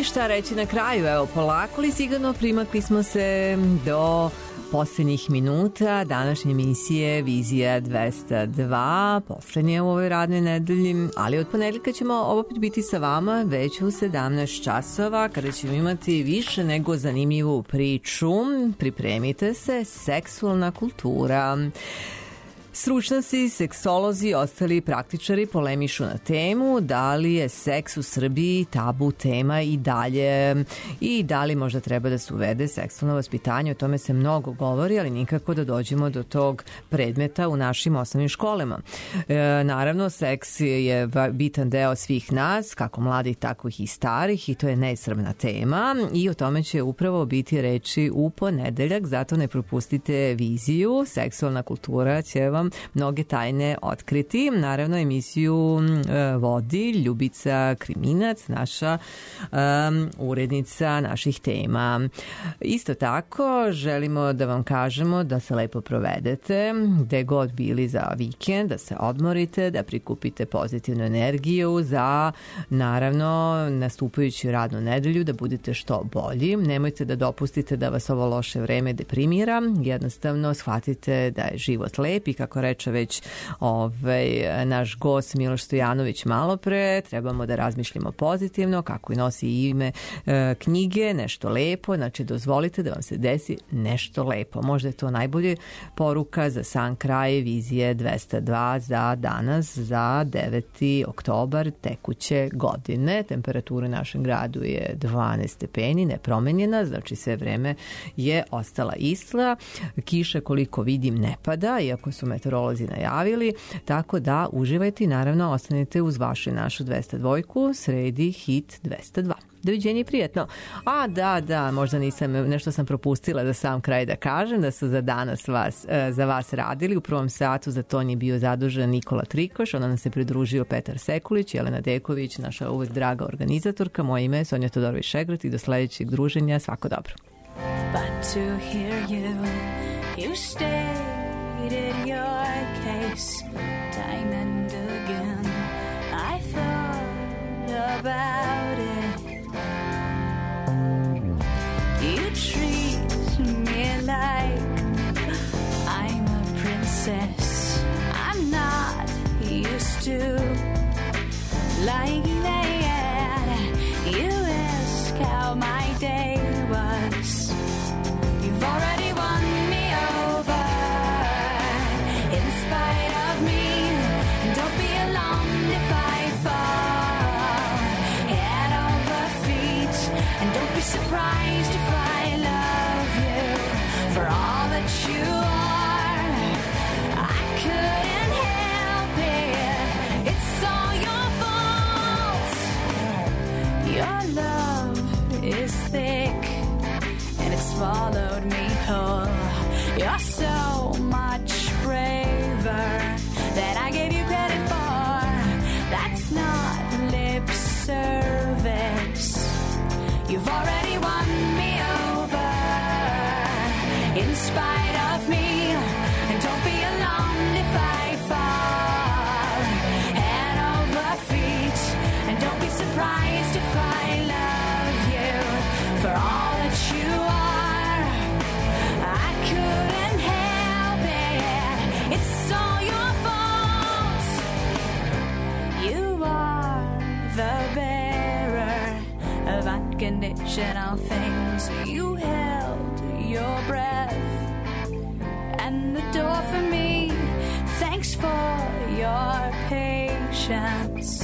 [SPEAKER 1] šta reći na kraju, evo polako li sigurno primakli smo se do poslednjih minuta današnje emisije Vizija dvesta dva, poslednje u ovoj radnoj nedelji, ali od ponedeljka ćemo opet biti sa vama već u sedamnaest časova, kada ćemo imati više nego zanimljivu priču. Pripremite se, seksualna kultura. Stručnjaci, seksolozi i ostali praktičari polemišu na temu da li je seks u Srbiji tabu tema i dalje i da li možda treba da se uvede seksualno vaspitanje. O tome se mnogo govori, ali nikako da dođemo do tog predmeta u našim osnovnim školama. E, naravno, seks je bitan deo svih nas, kako mladih, tako i starih, i to je neiscrpna tema i o tome će upravo biti reči u ponedeljak, zato ne propustite viziju. Seksualna kultura će vam mnoge tajne otkriti. Naravno, emisiju e, vodi Ljubica Kriminac, naša e, urednica naših tema. Isto tako, želimo da vam kažemo da se lepo provedete, gde god bili za vikend, da se odmorite, da prikupite pozitivnu energiju za, naravno, nastupajuću radnu nedelju, da budete što bolji. Nemojte da dopustite da vas ovo loše vreme deprimira. Jednostavno, shvatite da je život lep i kako reče već ovaj, naš gost Miloš Stojanović malo pre, trebamo da razmišljamo pozitivno, kako i nosi ime e, knjige, nešto lepo, znači dozvolite da vam se desi nešto lepo. Možda je to najbolje poruka za sam kraj Vizije dvesta dva za danas, za deveti oktobar tekuće godine. Temperatura u našem gradu je dvanaest stepeni, nepromenjena, znači sve vreme je ostala ista. Kiša, koliko vidim, ne pada, iako su meteorolozi najavili, tako da uživajte i naravno ostanite uz vašu i našu dvesta dva, sredi hit dvesta dva. Doviđenje i prijatno. A da, da, možda nisam, nešto sam propustila za sam kraj da kažem, da su za danas vas, za vas radili. U prvom satu za to je bio zadužen Nikola Trikoš, onda nam se pridružio Petar Sekulić, Jelena Deković, naša uvek draga organizatorka. Moje ime je Sonja Todorović-Šegrat i do sledećeg druženja. Svako dobro.
[SPEAKER 4] But to hear you, you stated your case time and again. I thought about it. You treat me like I'm a princess. I'm not used to like that. You ask how my day was. You've already won me over in spite of me. And don't be alarmed if I fall head over feet. And don't be surprised if I love you for all that you are. I couldn't help it. It's all your fault. Your love is thick and it swallowed me whole. You're so much braver than I gave you credit for. That's not lip service. You've already won me over in spite of me. And don't be alarmed if I fall head over feet. And don't be surprised if I love you for all that you are. I couldn't help it. It's all your fault. You are the bearer of unconditional things. You held your breath and the door for me. Thanks for your patience.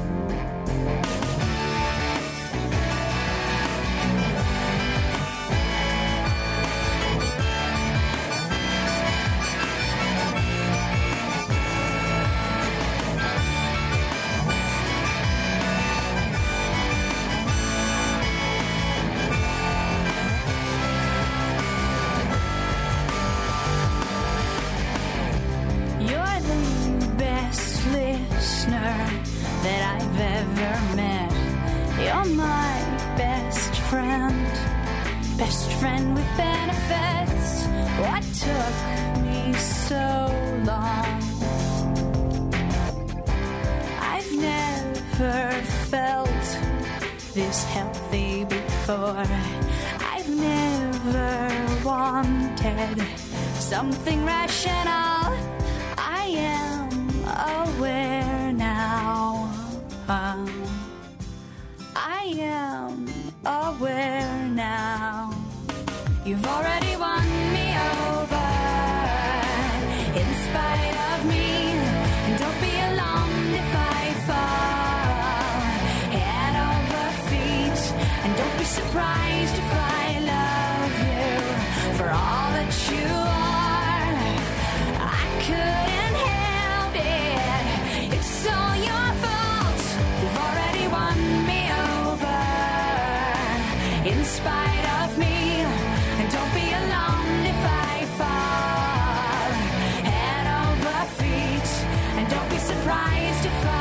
[SPEAKER 4] You're the best listener that I've ever met. You're my best friend, best friend with benefits. What took me so long? I've never felt this healthy before. I've never wanted something rational. I am aware now. Um, I am aware now. You've already won me over in spite of me. And don't be alarmed if I fall head over feet. And don't be surprised if I love you for all that you are. I couldn't help it. It's all your fault. You've already won me over in spite of me. And don't be alarmed if I fall head over feet. And don't be surprised if I